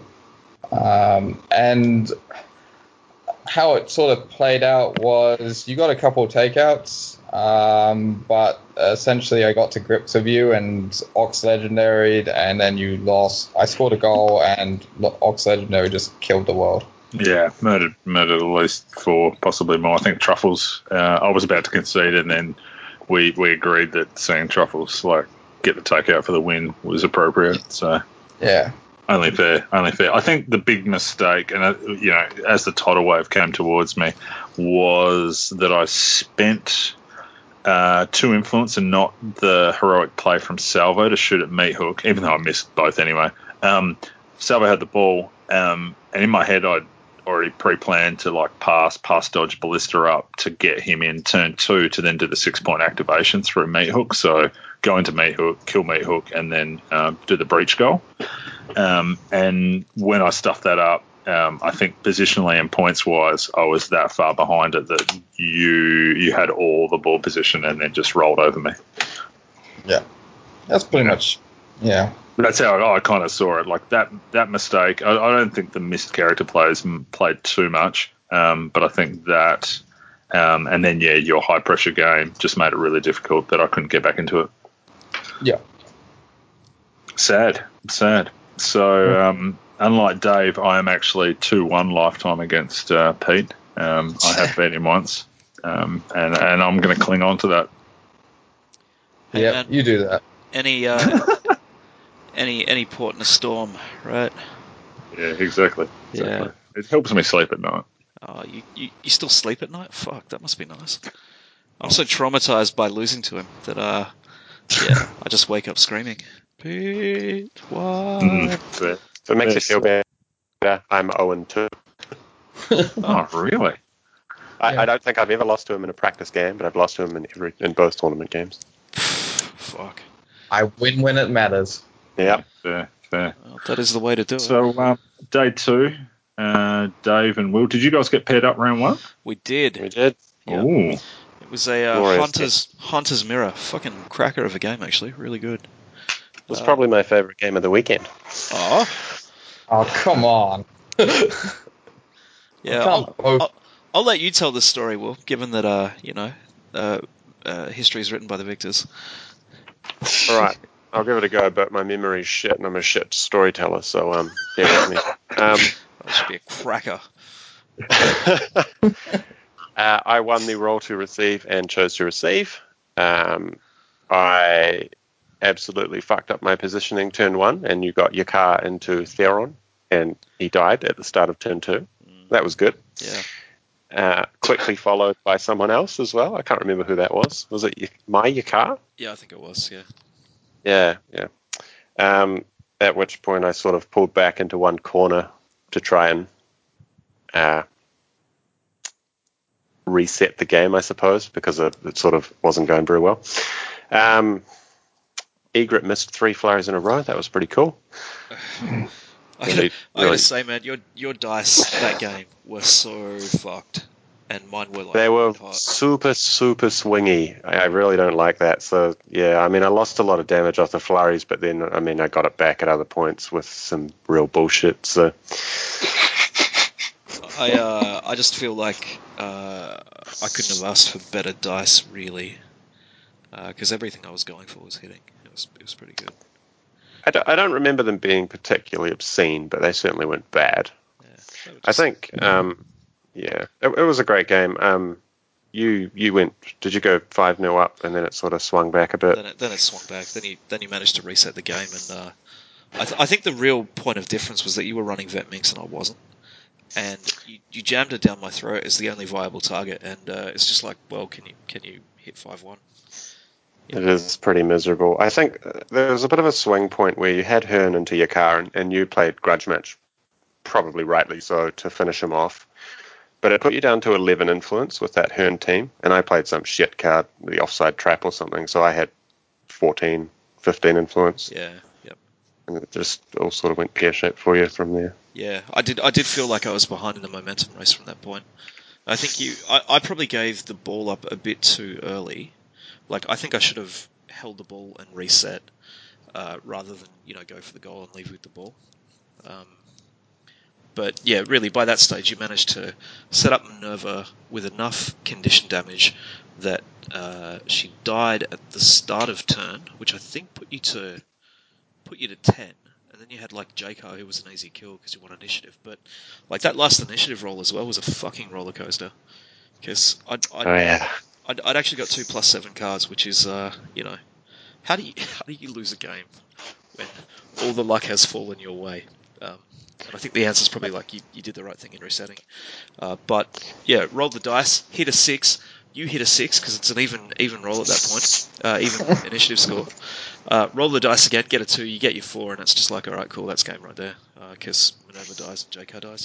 And how it sort of played out was you got a couple of takeouts, but essentially I got to grips with you and Ox legendaried, and then you lost. I scored a goal and Ox legendary just killed the world. Yeah, murdered at least 4, possibly more. I think Truffles, I was about to concede, and then we agreed that seeing Truffles get the takeout for the win was appropriate. So yeah. Only fair. I think the big mistake, and as the tidal wave came towards me, was that I spent 2 influence and not the heroic play from Salvo to shoot at Meat Hook, even though I missed both anyway. Salvo had the ball, and in my head I'd already pre-planned to pass dodge Ballista up to get him in turn 2 to then do the 6-point activation through Meat Hook. So go into Meat Hook, kill Meat Hook, and then do the breach goal. And when I stuffed that up, I think positionally and points wise, I was that far behind it that you had all the ball position and then just rolled over me. Yeah, that's pretty much. Yeah, that's how I kind of saw it. That mistake. I don't think the missed character plays played too much, but I think that, and then your high pressure game just made it really difficult that I couldn't get back into it. Yeah, sad. So, unlike Dave, I am actually 2-1 lifetime against Pete. I have beat him once, and I'm going to cling on to that. Hey, yeah, man, you do that. Any port in a storm, right? Yeah, exactly. Yeah. It helps me sleep at night. Oh, you still sleep at night? Fuck, that must be nice. I'm so traumatized by losing to him that Yeah, I just wake up screaming, Pete, why? So if it makes you feel better, I'm 0-2. Oh, really? I don't think I've ever lost to him in a practice game, but I've lost to him in both tournament games. Fuck. I win when it matters. Yeah. Fair. Well, that is the way to do it. So, day 2, Dave and Will, did you guys get paired up round 1? We did. We did. Yep. Ooh. It was a Hunter's Mirror. Fucking cracker of a game, actually. Really good. It was probably my favourite game of the weekend. Oh, come on. Yeah, I'll let you tell the story, Will, given that, history is written by the victors. All right. I'll give it a go, but my memory's shit, and I'm a shit storyteller, so bear with me. That should be a cracker. I won the roll to receive and chose to receive. I absolutely fucked up my positioning turn 1, and you got Yakar into Theron, and he died at the start of turn 2. That was good. Yeah. Quickly followed by someone else as well. I can't remember who that was. Was it my Yakar? Yeah, I think it was, yeah. Yeah. At which point I sort of pulled back into one corner to try and reset the game, I suppose, because it sort of wasn't going very well. Egret missed 3 flurries in a row. That was pretty cool. I gotta say, man, your dice that game were so fucked, and mine were like they were hot. super, super swingy. I really don't like that. So yeah, I mean, I lost a lot of damage off the flurries, but then I got it back at other points with some real bullshit. So I just feel like I couldn't have asked for better dice, really, because everything I was going for was hitting. It was pretty good. I don't remember them being particularly obscene, but they certainly weren't bad. Yeah, I think, it was a great game. You went, did you go 5-0 up, and then it sort of swung back a bit? Then it swung back. Then you managed to reset the game, and I think the real point of difference was that you were running Vet Minx and I wasn't, and you jammed it down my throat as the only viable target, and it's just like, well, can you hit 5-1? It is pretty miserable. I think there was a bit of a swing point where you had Hearn into your car, and you played grudge match, probably rightly so, to finish him off. But it put you down to 11 influence with that Hearn team, and I played some shit card, the offside trap or something, so I had 14, 15 influence. Yeah, yep. And it just all sort of went pear-shaped for you from there. Yeah, I did feel like I was behind in the momentum race from that point. I think I probably gave the ball up a bit too early. Like, I think I should have held the ball and reset rather than, go for the goal and leave with the ball. But yeah, really, by that stage, you managed to set up Minerva with enough condition damage that she died at the start of turn, which I think put you to 10. And then you had like Jakar, who was an easy kill because you won initiative. But like that last initiative roll as well was a fucking roller coaster. Because I'd actually got 2+7 cards, which is how do you lose a game when all the luck has fallen your way? And I think the answer is probably like you did the right thing in resetting. But yeah, roll the dice, hit a 6. You hit a 6 because it's an even roll at that point, even initiative score. Roll the dice again, get a 2, you get your 4, and it's just like, all right, cool, that's game right there. Because Minerva dies and JK dies.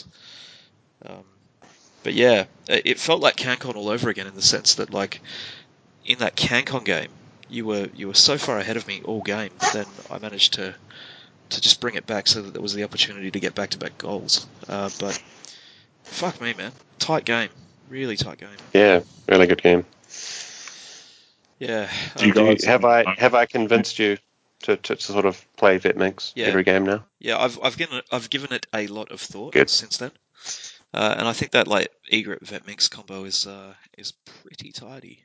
But yeah, it felt like CanCon all over again in the sense that, like, in that CanCon game, you were so far ahead of me all game. Then I managed to just bring it back so that there was the opportunity to get back-to-back goals. But fuck me, man, tight game, really tight game. Yeah, really good game. Yeah. Have I convinced you to sort of play Vet Minx every game now? Yeah, I've given it a lot of thought since then. And I think that like Egret Vet Minx combo is pretty tidy.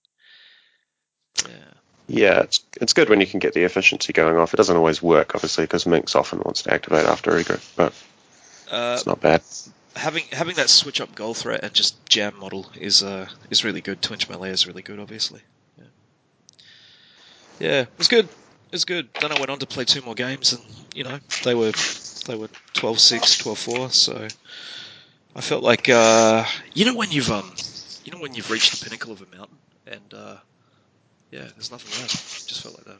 Yeah, it's good when you can get the efficiency going off. It doesn't always work, obviously, because Minx often wants to activate after Egret, but it's not bad. Having that switch up goal threat and just jam model is really good. Twinge melee is really good, obviously. Yeah, it was good. It was good. Then I went on to play 2 more games, and they were 12-6, 12-4. So I felt like when you've reached the pinnacle of a mountain, and Yeah, there's nothing there. Just felt like that.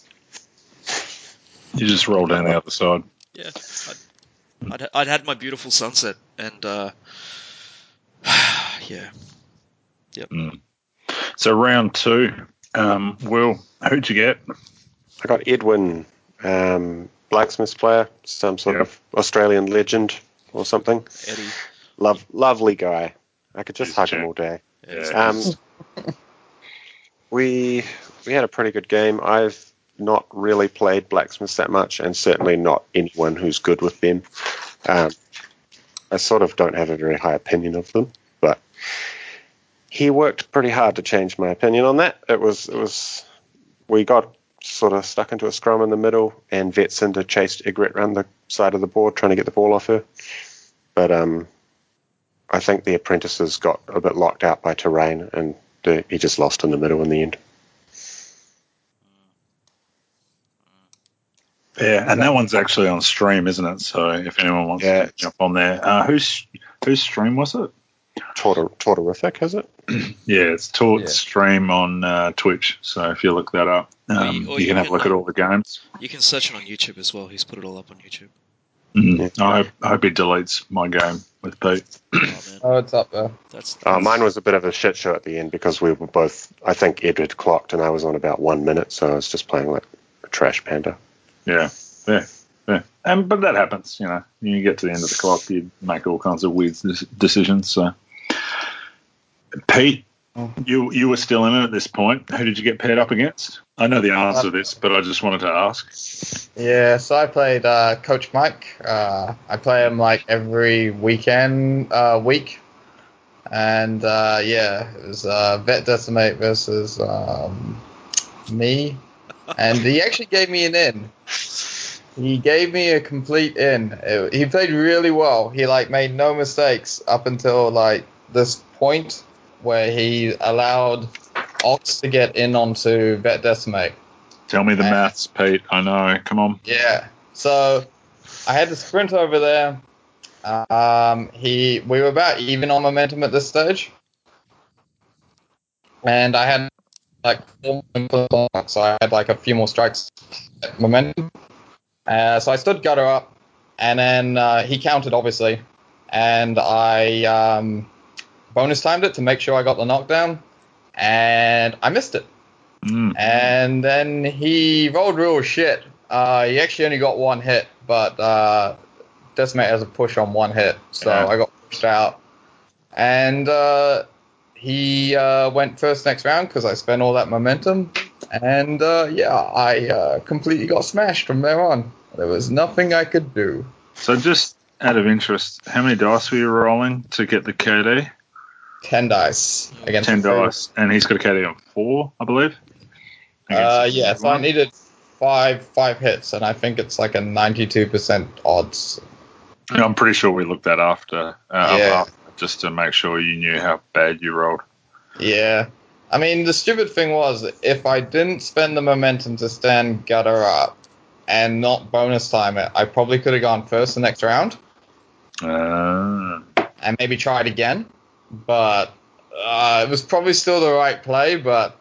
You just roll down the other side. Yeah, I'd had my beautiful sunset, and yeah, yep. So round 2, Will, who'd you get? I got Edwin, blacksmiths player, some sort of Australian legend or something. Eddie. Lovely guy. I could just hug him all day. Yeah. We had a pretty good game. I've not really played blacksmiths that much, and certainly not anyone who's good with them. I sort of don't have a very high opinion of them, but he worked pretty hard to change my opinion on that. We got sort of stuck into a scrum in the middle, and Vetzinder chased Egret around the side of the board trying to get the ball off her. But I think the apprentices got a bit locked out by terrain, and he just lost in the middle in the end. Yeah, and that one's actually on stream, isn't it? So if anyone wants to jump on there, whose stream was it? Tortorific, is it? Yeah, it's stream on Twitch. So if you look that up, you can have a look at all the games. You can search it on YouTube as well. He's put it all up on YouTube. I hope he deletes my game with Pete. Oh, it's up there. Mine was a bit of a shit show at the end because we were both, I think Edward clocked and I was on about 1 minute, so I was just playing like a trash panda. Yeah. But that happens, you know. You get to the end of the clock, you make all kinds of weird decisions. So, Pete, you were still in it at this point. Who did you get paired up against? I know the answer to this, but I just wanted to ask. Yeah, so I played Coach Mike. I play him like every week. And it was Vet Decimate versus me, and he actually gave me an in. He gave me a complete in. He played really well. He made no mistakes up until this point where he allowed Ox to get in onto Vet Decimate. Tell me the maths, Pete. I know. Come on. Yeah. So I had to sprint over there. We were about even on momentum at this stage, and I had 4 minutes, so I had a few more strikes at momentum. So I stood gutter up, and then he counted, obviously, and I bonus timed it to make sure I got the knockdown, and I missed it. And then he rolled real shit. He actually only got 1 hit, but Decimate has a push on 1 hit, so I got pushed out. And he went first next round because I spent all that momentum. And I completely got smashed from there on. There was nothing I could do. So just out of interest, how many dice were you rolling to get the KD? 10 dice against 10 dice, and he's got a KD on 4, I believe. So I needed five hits, and I think it's a 92% odds. I'm pretty sure we looked that after just to make sure you knew how bad you rolled. Yeah. I mean, the stupid thing was, if I didn't spend the momentum to stand gutter up and not bonus time it, I probably could have gone first the next round. And maybe tried again. But it was probably still the right play, but,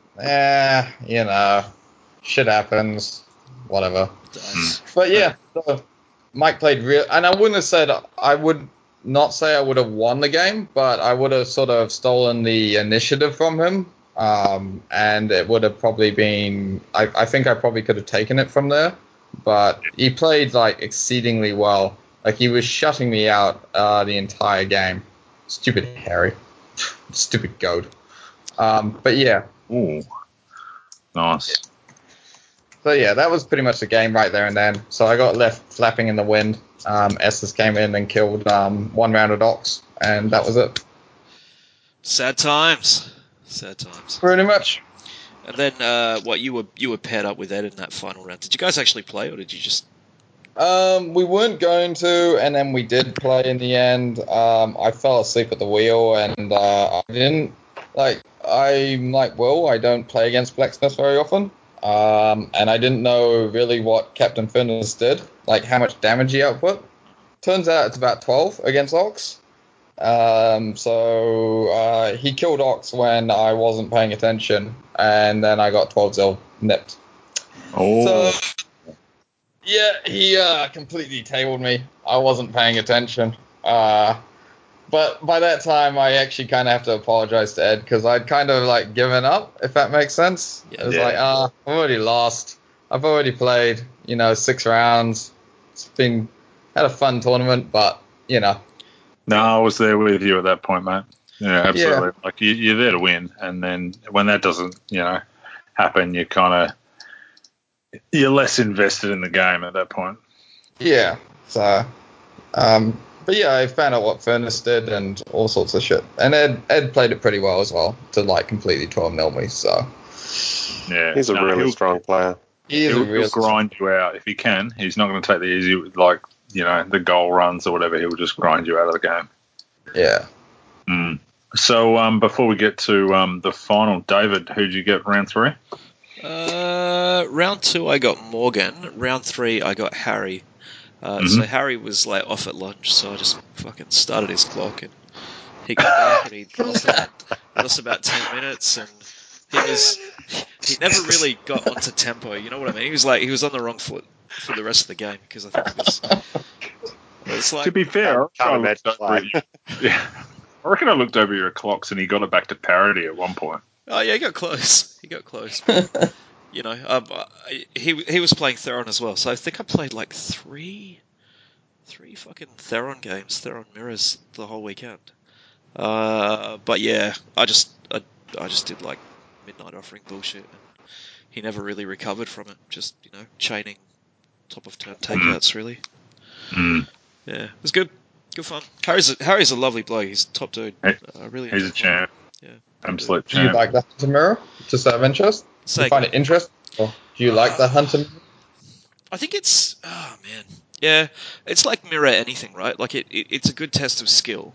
shit happens. Whatever. But yeah, so Mike played real, and I wouldn't have said, I would not say I would have won the game, but I would have sort of stolen the initiative from him. And it would have probably been, I think I probably could have taken it from there, but he played exceedingly well. He was shutting me out the entire game. Stupid Harry. Stupid goat. But yeah. Ooh. Nice. So yeah, that was pretty much the game right there and then. So I got left flapping in the wind. Estes came in and killed 1 round of Ox, and that was it. Sad times. Pretty much. And then, you were paired up with Ed in that final round. Did you guys actually play, or did you just? We weren't going to, and then we did play in the end. I fell asleep at the wheel, and I didn't I'm like Will. I don't play against blacksmiths very often, and I didn't know really what Captain Fitness did, how much damage he output. Turns out it's about 12 against Ox. So he killed Ox when I wasn't paying attention, and then I got 12-0 nipped. Oh. So, yeah, he completely tabled me. I wasn't paying attention. But by that time, I actually kind of have to apologize to Ed because I'd kind of like given up, if that makes sense. Yeah. It was like, I've already lost. I've already played, 6 rounds. Had a fun tournament, but, No, I was there with you at that point, mate. Yeah, absolutely. Yeah. Like you're there to win, and then when that doesn't, happen, you're less invested in the game at that point. Yeah. So, but yeah, I found out what Furnace did and all sorts of shit. And Ed played it pretty well as well to like completely 12-0 me. So yeah, he's a really strong player. He'll grind you out if he can. He's not going to take the easy, the goal runs or whatever. He'll just grind you out of the game. Yeah. So before we get to the final, David, who'd you get round 3? Round 2, I got Morgan. Round 3, I got Harry. So Harry was like off at lunch, so I just fucking started his clock, and he got back and he lost about 10 minutes, and he never really got onto tempo. You know what I mean? He was on the wrong foot for the rest of the game because I think it's like, to be fair, can't I reckon I looked over your clocks and he got it back to parity at one point. Oh yeah, he got close. But, he was playing Theron as well, so I think I played like three fucking Theron games, Theron mirrors the whole weekend. But yeah, I just did like midnight offering bullshit, and he never really recovered from it. Just chaining top of turn takeouts really. Yeah, it was good fun. Harry's a lovely bloke. He's a top dude. Really, he's a champ. Yeah, absolute champ. Do you like the Hunter mirror? Just out of interest, do you find it interesting? Or do you like the Hunter mirror? I think it's yeah, it's like mirror anything, right? Like it's a good test of skill.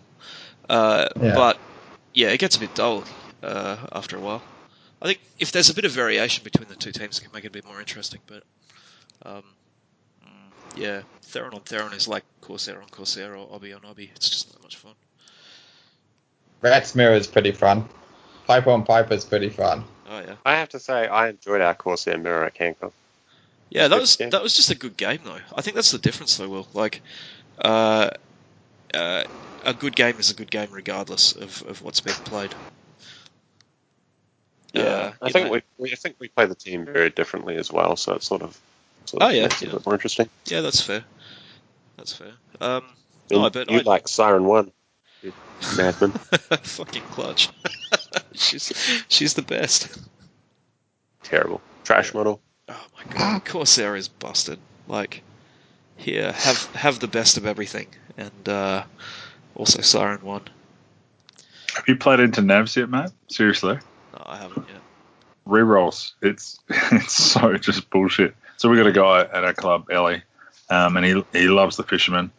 But yeah, it gets a bit dull after a while. I think if there's a bit of variation between the two teams, it can make it a bit more interesting. But yeah, Theron on Theron is like Corsair on Corsair or Obby on Obby. It's just not much fun. Rat's mirror is pretty fun. Piper on Piper is pretty fun. Oh yeah. I have to say, I enjoyed our Corsair mirror at CanCon. Yeah, that was just a good game though. I think that's the difference though, Will. Like, a good game is a good game regardless of what's being played. Yeah, I think we play the team very differently as well, so it sort of makes it a bit more interesting. Yeah, that's fair. You like Siren 1, you madman. Fucking clutch. she's the best. Terrible. Trash model. Oh my god, Corsair is busted. Like, here, have the best of everything, and also Siren 1. Have you played into Navs yet, mate? Seriously? No, I haven't yet. Rerolls. It's so just bullshit. So we got a guy at our club, Ellie, and he loves the Fisherman,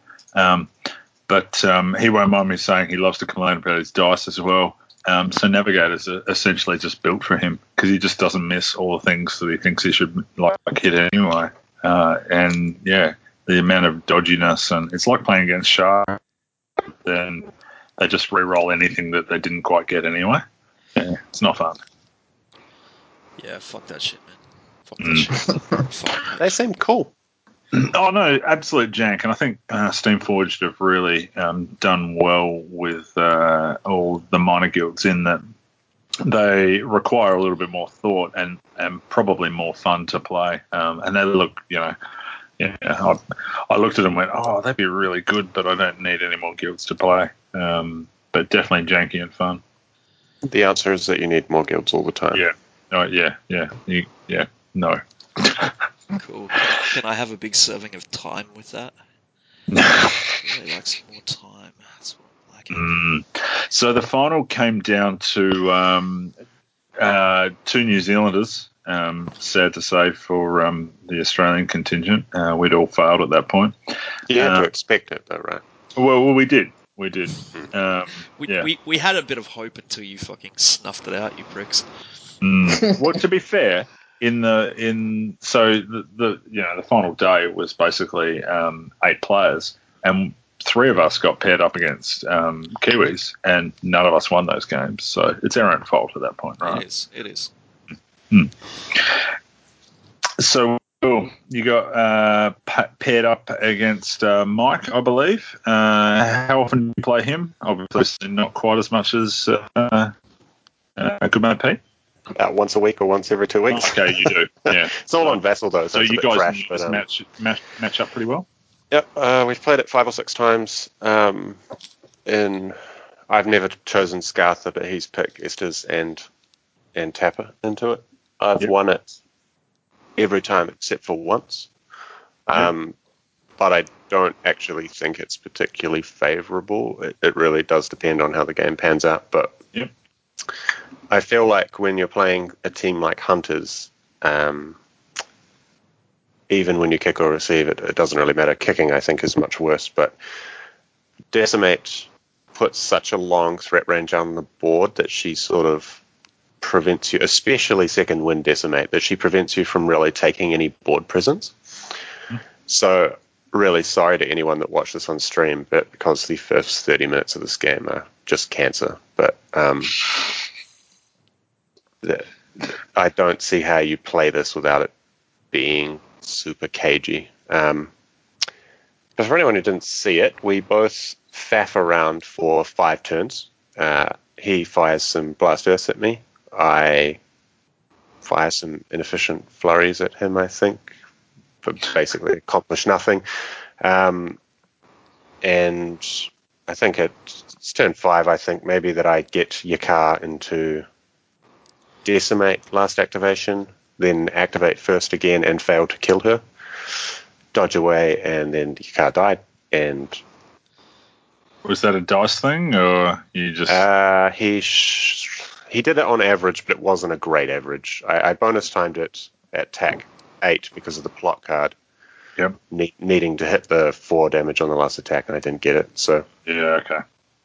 but he won't mind me saying he loves to complain about his dice as well. So Navigators are essentially just built for him because he just doesn't miss all the things that he thinks he should like hit anyway. And yeah, the amount of dodginess, and it's like playing against Shark. Then they just re-roll anything that they didn't quite get anyway. Yeah, it's not fun. Yeah, fuck that shit, man. Fuck that shit. They seem cool. Oh no, absolute jank, and I think Steamforged have really done well with all the minor guilds in that they require a little bit more thought and probably more fun to play. And they look, I looked at them and went, oh, that'd be really good, but I don't need any more guilds to play. But definitely janky and fun. The answer is that you need more guilds all the time. Yeah. Oh, yeah. No. Cool. Can I have a big serving of time with that? I really like some more time. That's what I'm lacking. So the final came down to 2 New Zealanders, sad to say, for the Australian contingent. We'd all failed at that point. You had to expect it, though, right? Well, we did. We had a bit of hope until you fucking snuffed it out, you pricks. Well, to be fair, the final day was basically 8 players, and three of us got paired up against Kiwis, and none of us won those games. So it's our own fault at that point, right? It is. So you got paired up against Mike, I believe. How often do you play him? Obviously not quite as much as Goodmate Pete. About once a week or once every 2 weeks. Okay, you do. Yeah. It's all on Vassal, though, so it's a you bit guys trash. But, match up pretty well? Yep, we've played it 5 or 6 times. I've never chosen Scartha, but he's picked Estes and Tapper into it. I've won it every time except for once. But I don't actually think it's particularly favourable. It really does depend on how the game pans out. But I feel like when you're playing a team like Hunters, even when you kick or receive, it doesn't really matter. Kicking, I think, is much worse. But Decimate puts such a long threat range on the board that she sort of prevents you, especially second wind Decimate, that she prevents you from really taking any board presence. So really sorry to anyone that watched this on stream, but because the first 30 minutes of this game are just cancer. But I don't see how you play this without it being super cagey. But for anyone who didn't see it, we both faff around for 5 turns. He fires some blast earths at me. I fire some inefficient flurries at him, I think, but basically accomplish nothing. And I think it's turn 5, I think maybe that I get Yakar into Decimate last activation, then activate first again and fail to kill her, dodge away, and then Yakar died. And was that a dice thing, or you just? He did it on average, but it wasn't a great average. I bonus timed it at TAC 8 because of the plot card. Yep. Needing to hit the 4 damage on the last attack, and I didn't get it. So okay.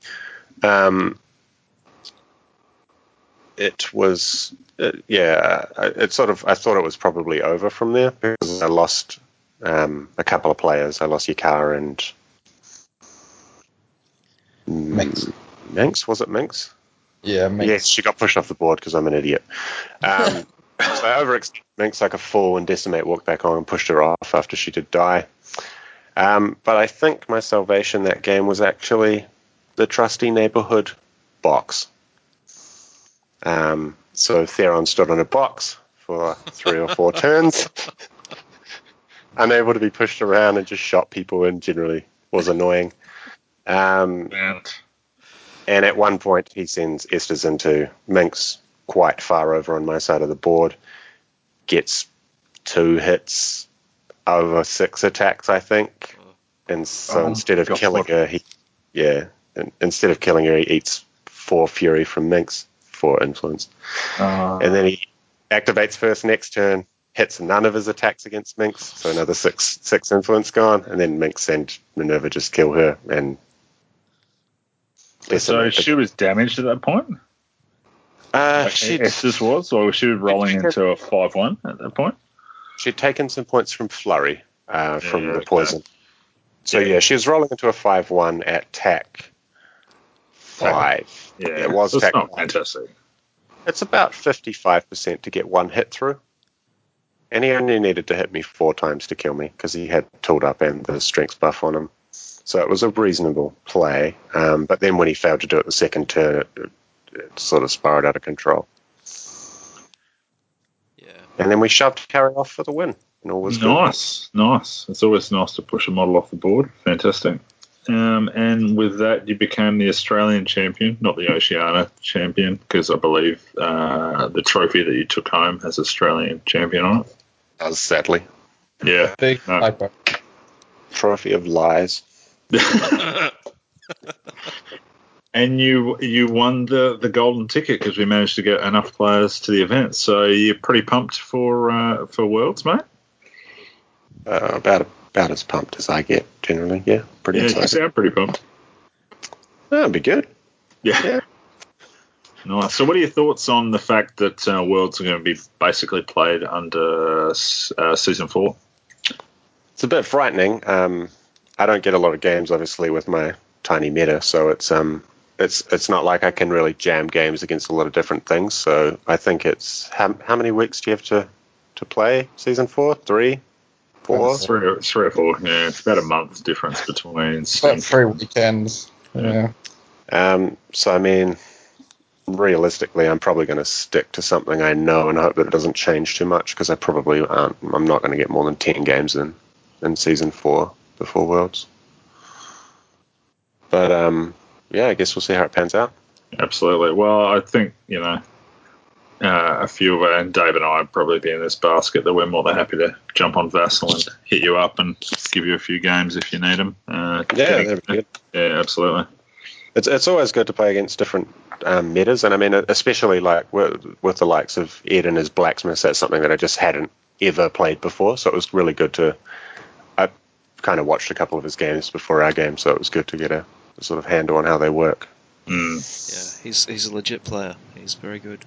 It was I thought it was probably over from there because I lost a couple of players. I lost Yakar and Minx. Minx, was it Minx? Yeah, Minx. Yes, she got pushed off the board because I'm an idiot. So I overextended Minx like a fool, and Decimate walked back on and pushed her off after she did die. But I think my salvation that game was actually the trusty neighborhood box. So Theron stood on a box for 3 or 4 turns, unable to be pushed around, and just shot people, and generally was annoying. And at one point, he sends Estes into Minx quite far over on my side of the board, gets 2 hits over 6 attacks, I think. And so instead of killing her, he eats 4 fury from Minx for influence. And then he activates first next turn, hits none of his attacks against Minx, so another 6 influence gone, and then Minx and Minerva just kill her. And so she was damaged at that point? Estes was, or she was rolling into a 5-1 at that point? She'd taken some points from Flurry, from the poison. So she was rolling into a 5-1 at TAC 5. Yeah, it was that's TAC not 5. fantastic. It's about 55% to get 1 hit through. And he only needed to hit me 4 times to kill me because he had Tooled Up and the strength buff on him. So it was a reasonable play. But then when he failed to do it the second turn, it sort of spiraled out of control. Yeah. And then we shoved Carry off for the win. And all was nice. It's always nice to push a model off the board. Fantastic. And with that, you became the Australian champion, not the Oceania champion, because I believe the trophy that you took home has Australian champion on it. Does, sadly. Yeah. Big hyper. Trophy of lies. And you won the golden ticket because we managed to get enough players to the event. So you're pretty pumped for Worlds, mate? About as pumped as I get generally. Yeah, pretty excited. You sound pretty pumped. That'd be good. Yeah. Nice. So what are your thoughts on the fact that Worlds are going to be basically played under Season 4? It's a bit frightening. I don't get a lot of games, obviously, with my tiny meta, so it's not like I can really jam games against a lot of different things. So I think it's how many weeks do you have to play season 4? 3, 4? Three or four. Yeah, it's about a month's difference between. About 3 weekends. Yeah. So I mean, realistically, I'm probably going to stick to something I know and hope that it doesn't change too much, because I'm not going to get more than 10 games in season 4 before Worlds. But yeah, I guess we'll see how it pans out. Absolutely. Well, I think, a few of and Dave and I would probably be in this basket that we're more than happy to jump on Vassal and hit you up and give you a few games if you need them. That'd be good. Yeah, absolutely. It's always good to play against different metas, and I mean, especially like with the likes of Ed and his blacksmiths, that's something that I just hadn't ever played before, so it was really good to. I kind of watched a couple of his games before our game, so it was good to get a sort of handle on how they work. Yeah, he's a legit player. He's very good.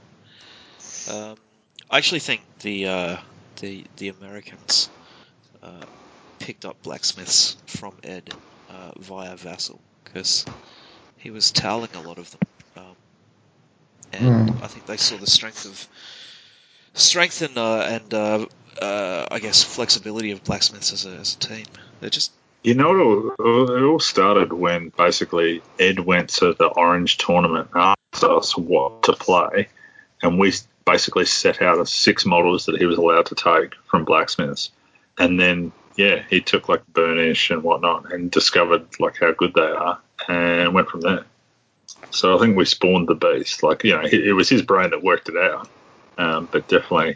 I actually think the Americans picked up blacksmiths from Ed via Vassal, because he was toweling a lot of them, and I think they saw the strength and I guess flexibility of blacksmiths as a team. They're just It all started when basically Ed went to the Orange tournament and asked us what to play, and we basically set out 6 models that he was allowed to take from blacksmiths, and then he took like Burnish and whatnot and discovered like how good they are and went from there. So I think we spawned the beast. Like, it was his brain that worked it out, but definitely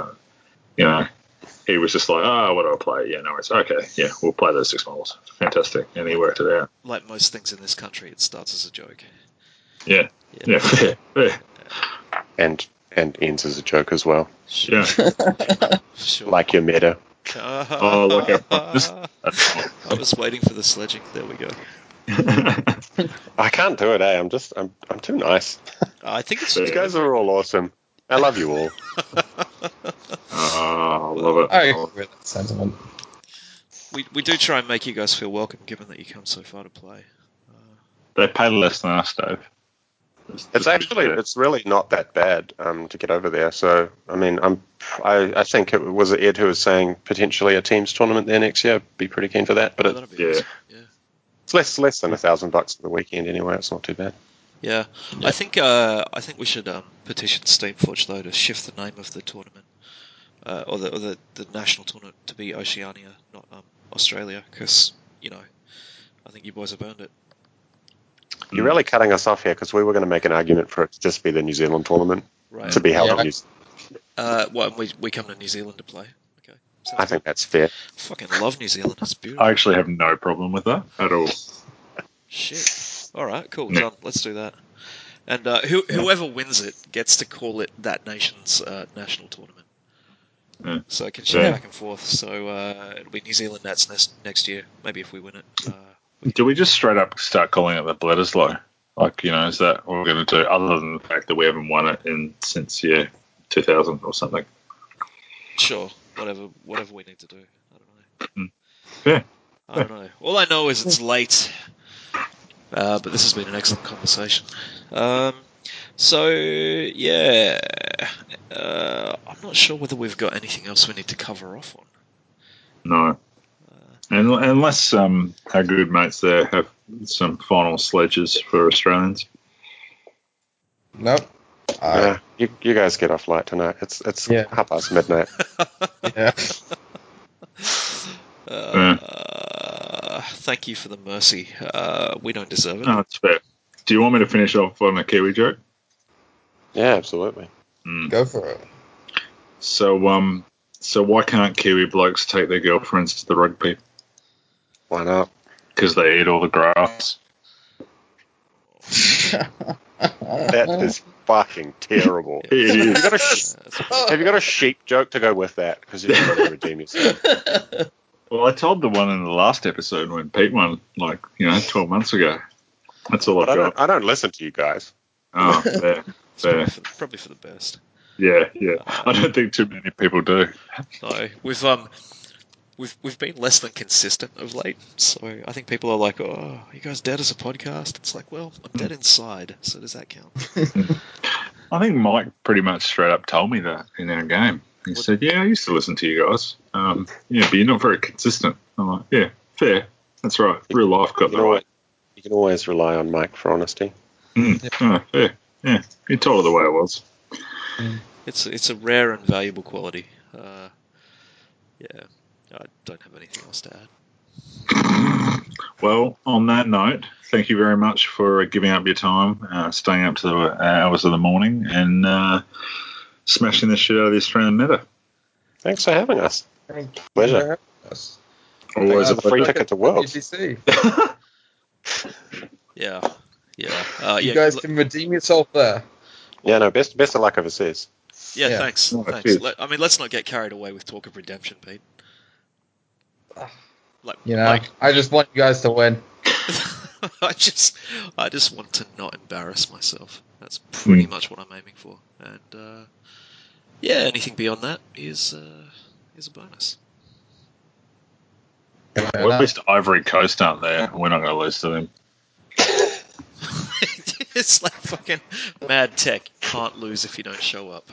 he was just like, what do I play? Yeah, no, it's okay. Yeah, we'll play those 6 models. Fantastic. And he worked it out. like most things in this country, it starts as a joke. Yeah. And ends as a joke as well. Sure. Yeah. Sure. Like your meta. Look I was waiting for the sledging. There we go. I can't do it, I'm too nice. I think it's You guys are all awesome. I love you all. I love it. I agree with that sentiment. we do try and make you guys feel welcome, given that you come so far to play. They pay less than us, Dave. It's really not that bad to get over there. So I mean, I think it was Ed who was saying potentially a teams tournament there next year. I'd be pretty keen for that. But that'd be awesome. Yeah. It's less than $1,000 for the weekend anyway. It's not too bad. Yeah. I think we should petition Steamforge though to shift the name of the tournament, or the national tournament to be Oceania, not Australia, because I think you boys have earned it. You're really cutting us off here, because we were going to make an argument for it to just be the New Zealand tournament to be held in New Zealand. Well, we come to New Zealand to play. Okay. I think that's fair. I fucking love New Zealand. It's beautiful. I actually have no problem with that at all. Shit. All right, cool. Done. Let's do that. And whoever wins it gets to call it that nation's national tournament. Yeah. So it can shift back and forth. So it'll be New Zealand Nats next year. Maybe if we win it. Do we just straight up start calling it the Bledisloe? Like, is that what we're going to do, other than the fact that we haven't won it since 2000 or something? Sure. Whatever we need to do. I don't know. Yeah. I don't know. All I know is it's late. But this has been an excellent conversation. So, yeah. I'm not sure whether we've got anything else we need to cover off on. No. Unless our good mates there have some final sledges for Australians. Nope. You guys get off light tonight. It's midnight. Yeah. Thank you for the mercy. We don't deserve it. No, it's fair. Do you want me to finish off on a Kiwi joke? Yeah, absolutely. Go for it. So why can't Kiwi blokes take their girlfriends to the rugby? Why not? Because they eat all the grass. That is fucking terrible. Have you got a sheep joke to go with that? Because you're trying to redeem yourself. Well, I told the one in the last episode when Pete won, 12 months ago. That's all I've got. I don't listen to you guys. Oh, fair. Probably for the best. Yeah. I don't think too many people do. No, we've been less than consistent of late, so I think people are like, "Oh, are you guys dead as a podcast?" It's like, well, I'm dead inside, so does that count? I think Mike pretty much straight up told me that in our game. He said, "Yeah, I used to listen to you guys. Yeah, but you're not very consistent." I'm like, "Yeah, fair. That's right. Real life got that right." You can always rely on Mike for honesty. Fair. Yeah, he told her the way it was. It's a rare and valuable quality. Yeah, I don't have anything else to add. Well, on that note, thank you very much for giving up your time, staying up to the hours of the morning, and smashing the shit out of the Australian meta. Thanks for having us. Thank you Pleasure. for having us. Always a free ticket to Worlds. Yeah. You guys can redeem yourself there. Yeah, no, best of luck overseas. Yeah, thanks. Oh, Thanks. Let's not get carried away with talk of redemption, Pete. I just want you guys to win. I just want to not embarrass myself. That's pretty much what I'm aiming for. And anything beyond that is a bonus. Well, at least Ivory Coast aren't there. We're not going to lose to them. It's like fucking mad tech. Can't lose if you don't show up.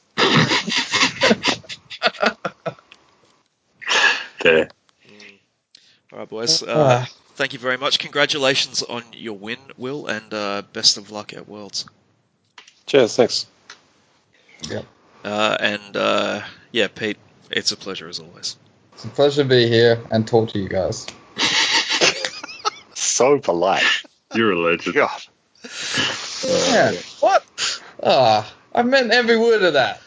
There. All right, boys. Thank you very much. Congratulations on your win, Will, and best of luck at Worlds. Cheers, thanks. Yeah. Pete, it's a pleasure as always. It's a pleasure to be here and talk to you guys. So polite. You're a legend. God. Yeah. What? I meant every word of that.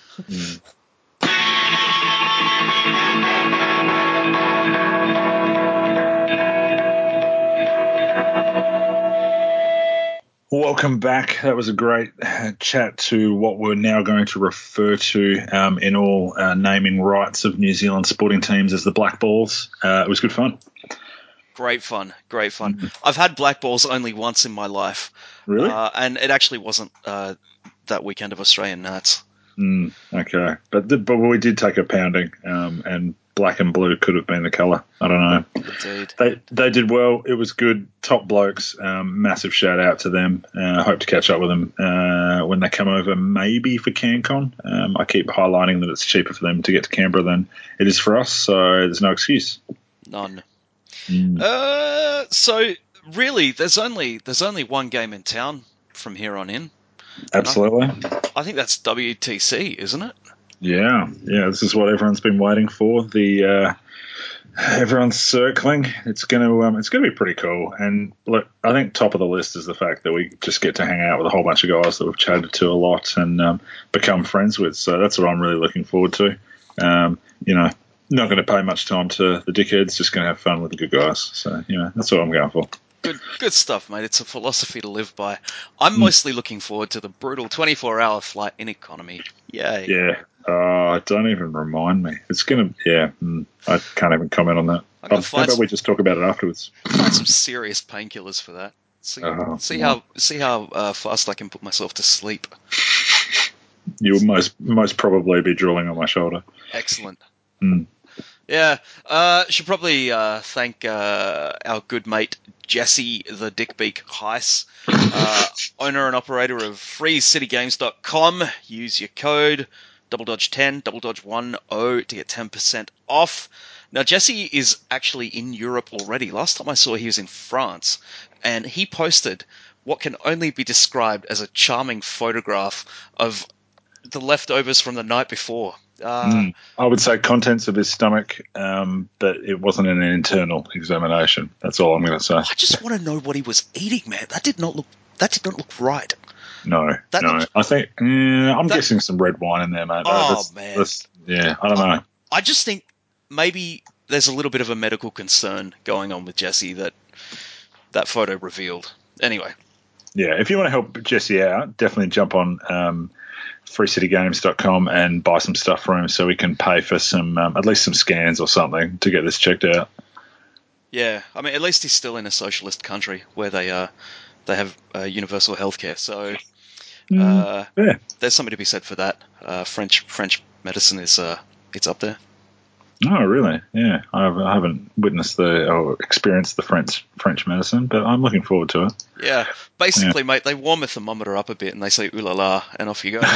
Welcome back. That was a great chat to what we're now going to refer to in all naming rights of New Zealand sporting teams as the Black Balls. It was good fun. Great fun. I've had black balls only once in my life. Really? And it actually wasn't that weekend of Australian Nats. Okay. But we did take a pounding, and black and blue could have been the colour. I don't know. Indeed. They did well. It was good. Top blokes. Massive shout out to them. Hope to catch up with them when they come over, maybe for CanCon. I keep highlighting that it's cheaper for them to get to Canberra than it is for us, so there's no excuse. None. So really, there's only one game in town from here on in. Absolutely. I think that's WTC, isn't it? Yeah. This is what everyone's been waiting for. Everyone's circling. It's gonna be pretty cool. And look, I think top of the list is the fact that we just get to hang out with a whole bunch of guys that we've chatted to a lot and become friends with. So that's what I'm really looking forward to. Not going to pay much time to the dickheads. Just going to have fun with the good guys. So that's what I'm going for. Good stuff, mate. It's a philosophy to live by. I'm mostly looking forward to the brutal 24-hour flight in economy. Yay. Yeah. Don't even remind me. It's going to, I can't even comment on that. How about we just talk about it afterwards? Find some serious painkillers for that. See how fast I can put myself to sleep. You'll most probably be drooling on my shoulder. Excellent. Yeah, should probably thank our good mate Jesse the Dickbeak Heiss, owner and operator of FreeCityGames.com. Use your code DoubleDodge10, DoubleDodge10 to get 10% off. Now, Jesse is actually in Europe already. Last time I saw he was in France, and he posted what can only be described as a charming photograph of the leftovers from the night before. I would say contents of his stomach, but it wasn't an internal examination. That's all I'm going to say. I just want to know what he was eating, man. That did not look right. No. I think I'm guessing some red wine in there, mate. Man. I don't know. I just think maybe there's a little bit of a medical concern going on with Jesse that photo revealed. Anyway. Yeah, if you want to help Jesse out, definitely jump on FreeCityGames.com and buy some stuff for him so we can pay for some at least some scans or something to get this checked out. Yeah, I mean, at least he's still in a socialist country where they have universal healthcare. So there's something to be said for that. French medicine is it's up there. Oh, really? Yeah, I haven't witnessed or experienced the French medicine, but I'm looking forward to it. Yeah, basically, mate, they warm the thermometer up a bit and they say ooh la la, and off you go.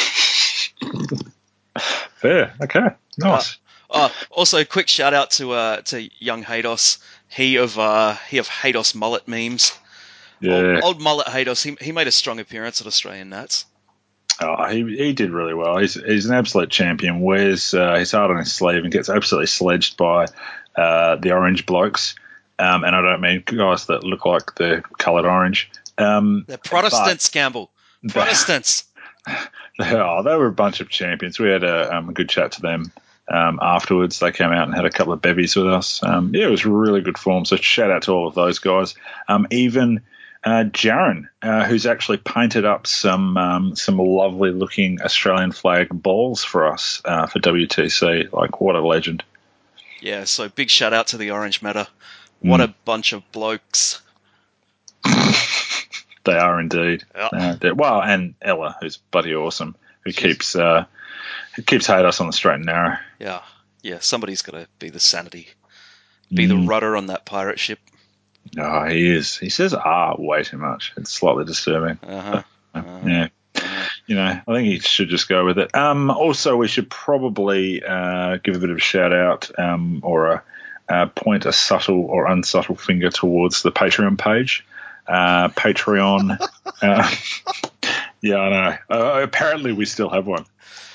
Fair. Okay. Nice. Also, quick shout out to young Haydos. He of Haydos mullet memes. Yeah. Old mullet Haydos. He made a strong appearance at Australian Nats. Oh, he did really well. He's an absolute champion. Wears his heart on his sleeve and gets absolutely sledged by the orange blokes. And I don't mean guys that look like they're coloured orange. They're Protestants, Campbell. Protestants. They were a bunch of champions. We had a good chat to them afterwards. They came out and had a couple of bevies with us. It was really good form. So shout out to all of those guys. Even Jaron, who's actually painted up some lovely looking Australian flag balls for us for WTC. Like, what a legend. Yeah, so big shout out to the Orange Matter. What a bunch of blokes. They are indeed. Yeah. Well, and Ella, who's bloody awesome, who keeps Haydos on the straight and narrow. Yeah. Somebody's got to be the sanity, be the rudder on that pirate ship. Oh, he is. He says way too much. It's slightly disturbing. Yeah. I think he should just go with it. Also, we should probably give a bit of a shout out or point a subtle or unsubtle finger towards the Patreon page. Patreon. Yeah, I know. Apparently, we still have one.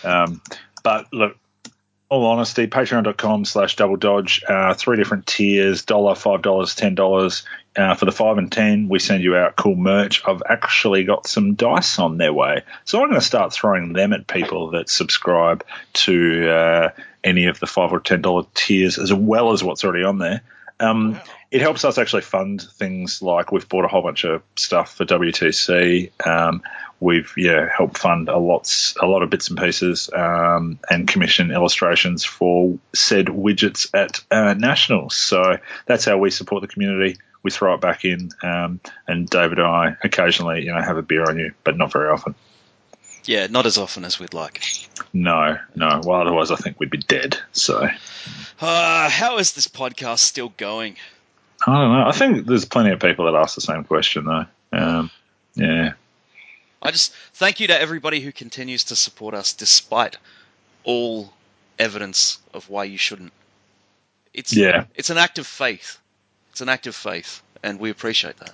But look, all honesty, patreon.com/double dodge, 3 different tiers, $1, $5, $10. For the 5 and 10, we send you out cool merch. I've actually got some dice on their way. So I'm going to start throwing them at people that subscribe to any of the $5 or $10 tiers, as well as what's already on there. Wow. It helps us actually fund things like we've bought a whole bunch of stuff for WTC. We've helped fund a lot of bits and pieces and commission illustrations for said widgets at Nationals. So that's how we support the community. We throw it back in, and David and I occasionally, have a beer on you, but not very often. Yeah, not as often as we'd like. No. Well, otherwise I think we'd be dead. So, how is this podcast still going? I don't know. I think there's plenty of people that ask the same question, though. Yeah. I just thank you to everybody who continues to support us despite all evidence of why you shouldn't. It's an act of faith. It's an act of faith, and we appreciate that.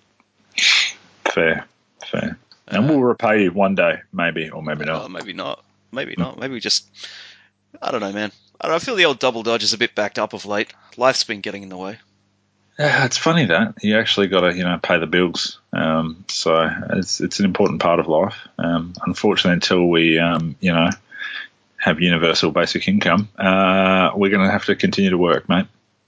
Fair. And we'll repay you one day, maybe, or maybe not. Maybe not. Maybe we just... I don't know, man. I feel the old double dodge is a bit backed up of late. Life's been getting in the way. It's funny that you actually got to, pay the bills. So it's an important part of life. Unfortunately, until we, have universal basic income, we're going to have to continue to work, mate.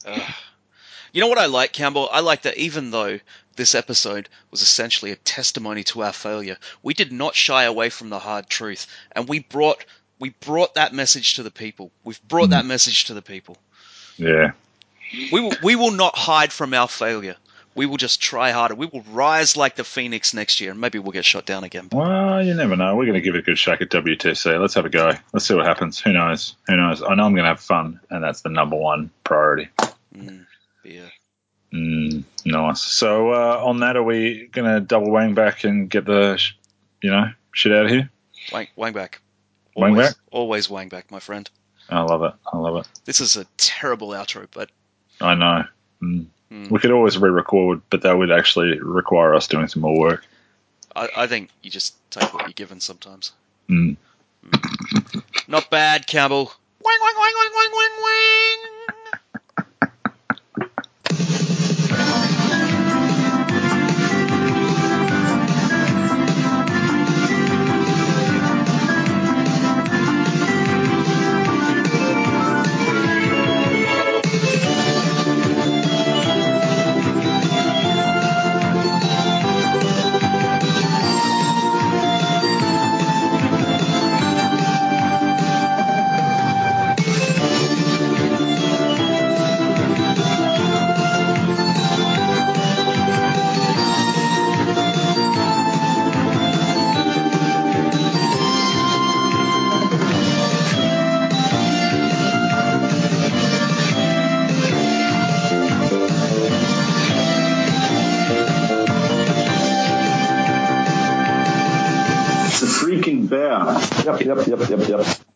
You know what I like, Campbell? I like that even though this episode was essentially a testimony to our failure, we did not shy away from the hard truth, and we brought that message to the people. We've brought that message to the people. Yeah. We will not hide from our failure. We will just try harder. We will rise like the phoenix next year, and maybe we'll get shot down again. Well, you never know. We're going to give it a good shake at WTC. Let's have a go. Let's see what happens. Who knows? I know I'm going to have fun, and that's the number one priority. Yeah. Nice. So on that, are we going to double wang back and get the, shit out of here? Wang back. Wang back? Always wang back, my friend. I love it. This is a terrible outro, but... I know. We could always re-record, but that would actually require us doing some more work. I think you just take what you're given sometimes. Not bad, Campbell. Wang, wang, wang, wang, wang, wang, wang. Yep.